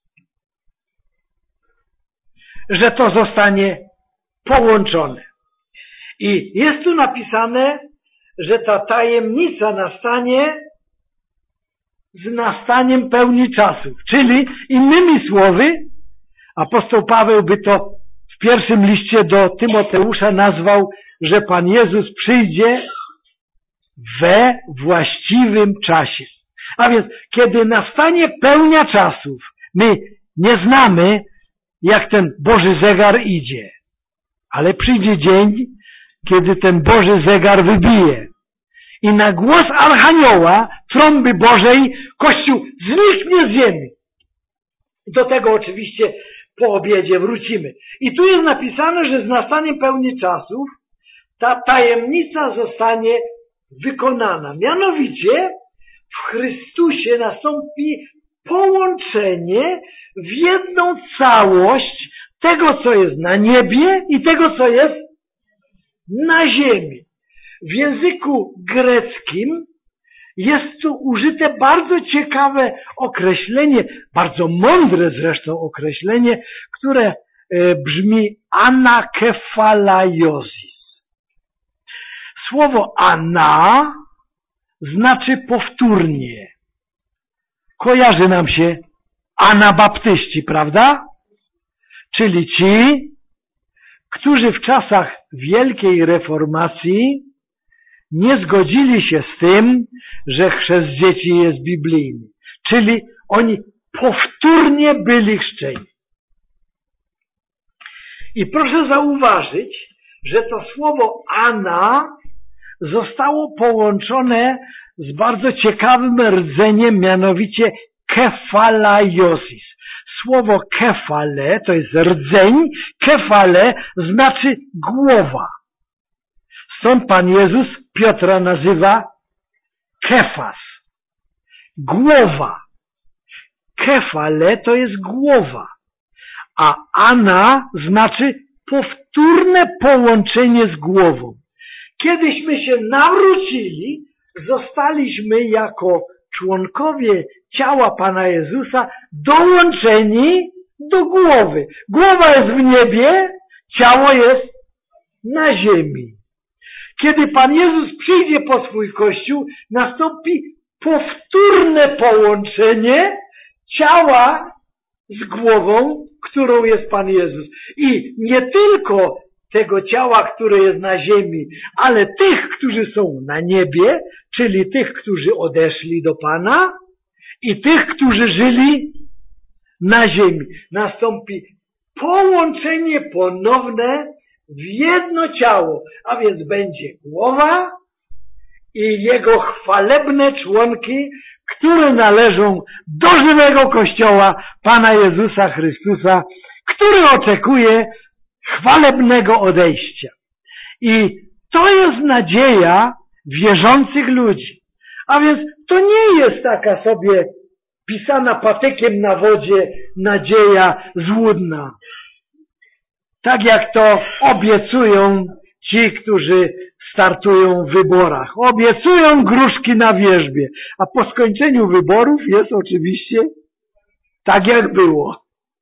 Że to zostanie połączone. I jest tu napisane, że ta tajemnica nastanie z nastaniem pełni czasów. Czyli innymi słowy, apostoł Paweł by to w pierwszym liście do Tymoteusza nazwał, że Pan Jezus przyjdzie we właściwym czasie. A więc, kiedy nastanie pełnia czasów, my nie znamy, jak ten Boży zegar idzie. Ale przyjdzie dzień, kiedy ten Boży zegar wybije. I na głos Archanioła, trąby Bożej, Kościół zniknie z ziemi. Do tego oczywiście po obiedzie wrócimy. I tu jest napisane, że z nastaniem pełni czasów ta tajemnica zostanie wykonana. Mianowicie w Chrystusie nastąpi połączenie w jedną całość tego, co jest na niebie i tego, co jest na ziemi. W języku greckim jest tu użyte bardzo ciekawe określenie, bardzo mądre zresztą określenie, które brzmi anakefalaiozis. Słowo ana znaczy powtórnie. Kojarzy nam się anabaptyści, prawda? Czyli ci, którzy w czasach Wielkiej Reformacji nie zgodzili się z tym, że chrzest dzieci jest biblijny. Czyli oni powtórnie byli chrzczeni. I proszę zauważyć, że to słowo ana zostało połączone z bardzo ciekawym rdzeniem, mianowicie kefalaiozis. Słowo kefale to jest rdzeń, kefale znaczy głowa. Stąd Pan Jezus Piotra nazywa kefas. Głowa. Kefale to jest głowa. A ana znaczy powtórne połączenie z głową. Kiedyśmy się nawrócili, zostaliśmy jako członkowie ciała Pana Jezusa dołączeni do głowy. Głowa jest w niebie, ciało jest na ziemi. Kiedy Pan Jezus przyjdzie po swój Kościół, nastąpi powtórne połączenie ciała z głową, którą jest Pan Jezus. I nie tylko tego ciała, które jest na ziemi, ale tych, którzy są na niebie, czyli tych, którzy odeszli do Pana i tych, którzy żyli na ziemi. Nastąpi połączenie ponowne w jedno ciało, a więc będzie głowa i jego chwalebne członki, które należą do żywego Kościoła Pana Jezusa Chrystusa, który oczekuje chwalebnego odejścia. I to jest nadzieja wierzących ludzi. A więc to nie jest taka sobie pisana patykiem na wodzie nadzieja złudna. Tak jak to obiecują ci, którzy startują w wyborach. Obiecują gruszki na wierzbie, a po skończeniu wyborów jest oczywiście tak, jak było.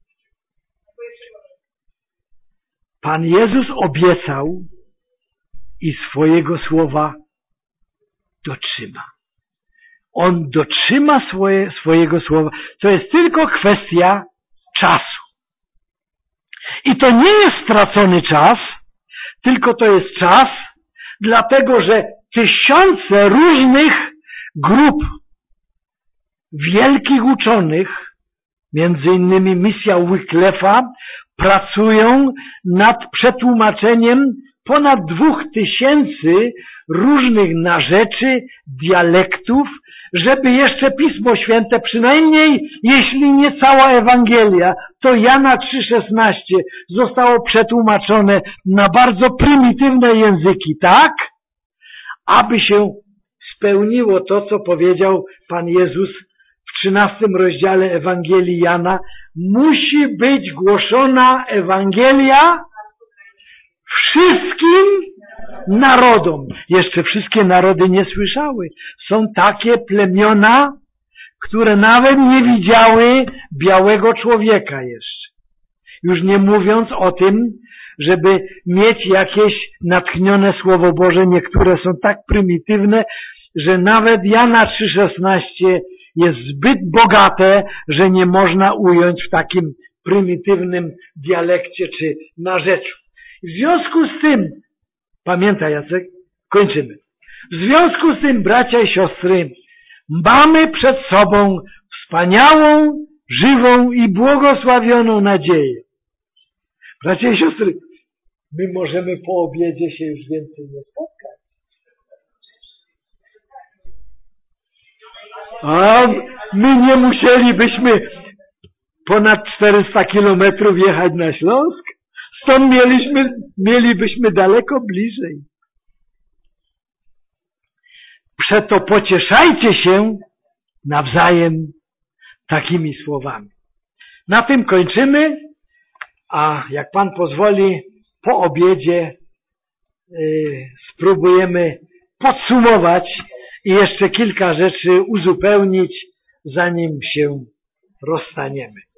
Pan Jezus obiecał i swojego słowa dotrzyma. On dotrzyma swoje, swojego słowa. To jest tylko kwestia czasu. I to nie jest stracony czas, tylko to jest czas, dlatego że tysiące różnych grup wielkich uczonych, między innymi misja Wyclefa, pracują nad przetłumaczeniem ponad dwóch tysięcy różnych narzeczy, dialektów, żeby jeszcze Pismo Święte, przynajmniej jeśli nie cała Ewangelia, to Jana trzy szesnaście zostało przetłumaczone na bardzo prymitywne języki, tak? Aby się spełniło to, co powiedział Pan Jezus w trzynastym rozdziale Ewangelii Jana, musi być głoszona Ewangelia wszystkim narodom. Jeszcze wszystkie narody nie słyszały. Są takie plemiona, które nawet nie widziały białego człowieka jeszcze. Już nie mówiąc o tym, żeby mieć jakieś natchnione Słowo Boże. Niektóre są tak prymitywne, że nawet Jana trzy szesnaście jest zbyt bogate, że nie można ująć w takim prymitywnym dialekcie czy narzeczu. W związku z tym, pamiętaj Jacek, kończymy. W związku z tym, bracia i siostry, mamy przed sobą wspaniałą, żywą i błogosławioną nadzieję. Bracia i siostry, my możemy po obiedzie się już więcej nie spotkać. A my nie musielibyśmy ponad czterysta kilometrów jechać na Śląsk. Stąd mieliśmy, mielibyśmy daleko bliżej. Przeto pocieszajcie się nawzajem takimi słowami. Na tym kończymy, a jak Pan pozwoli, po obiedzie yy, spróbujemy podsumować i jeszcze kilka rzeczy uzupełnić, zanim się rozstaniemy.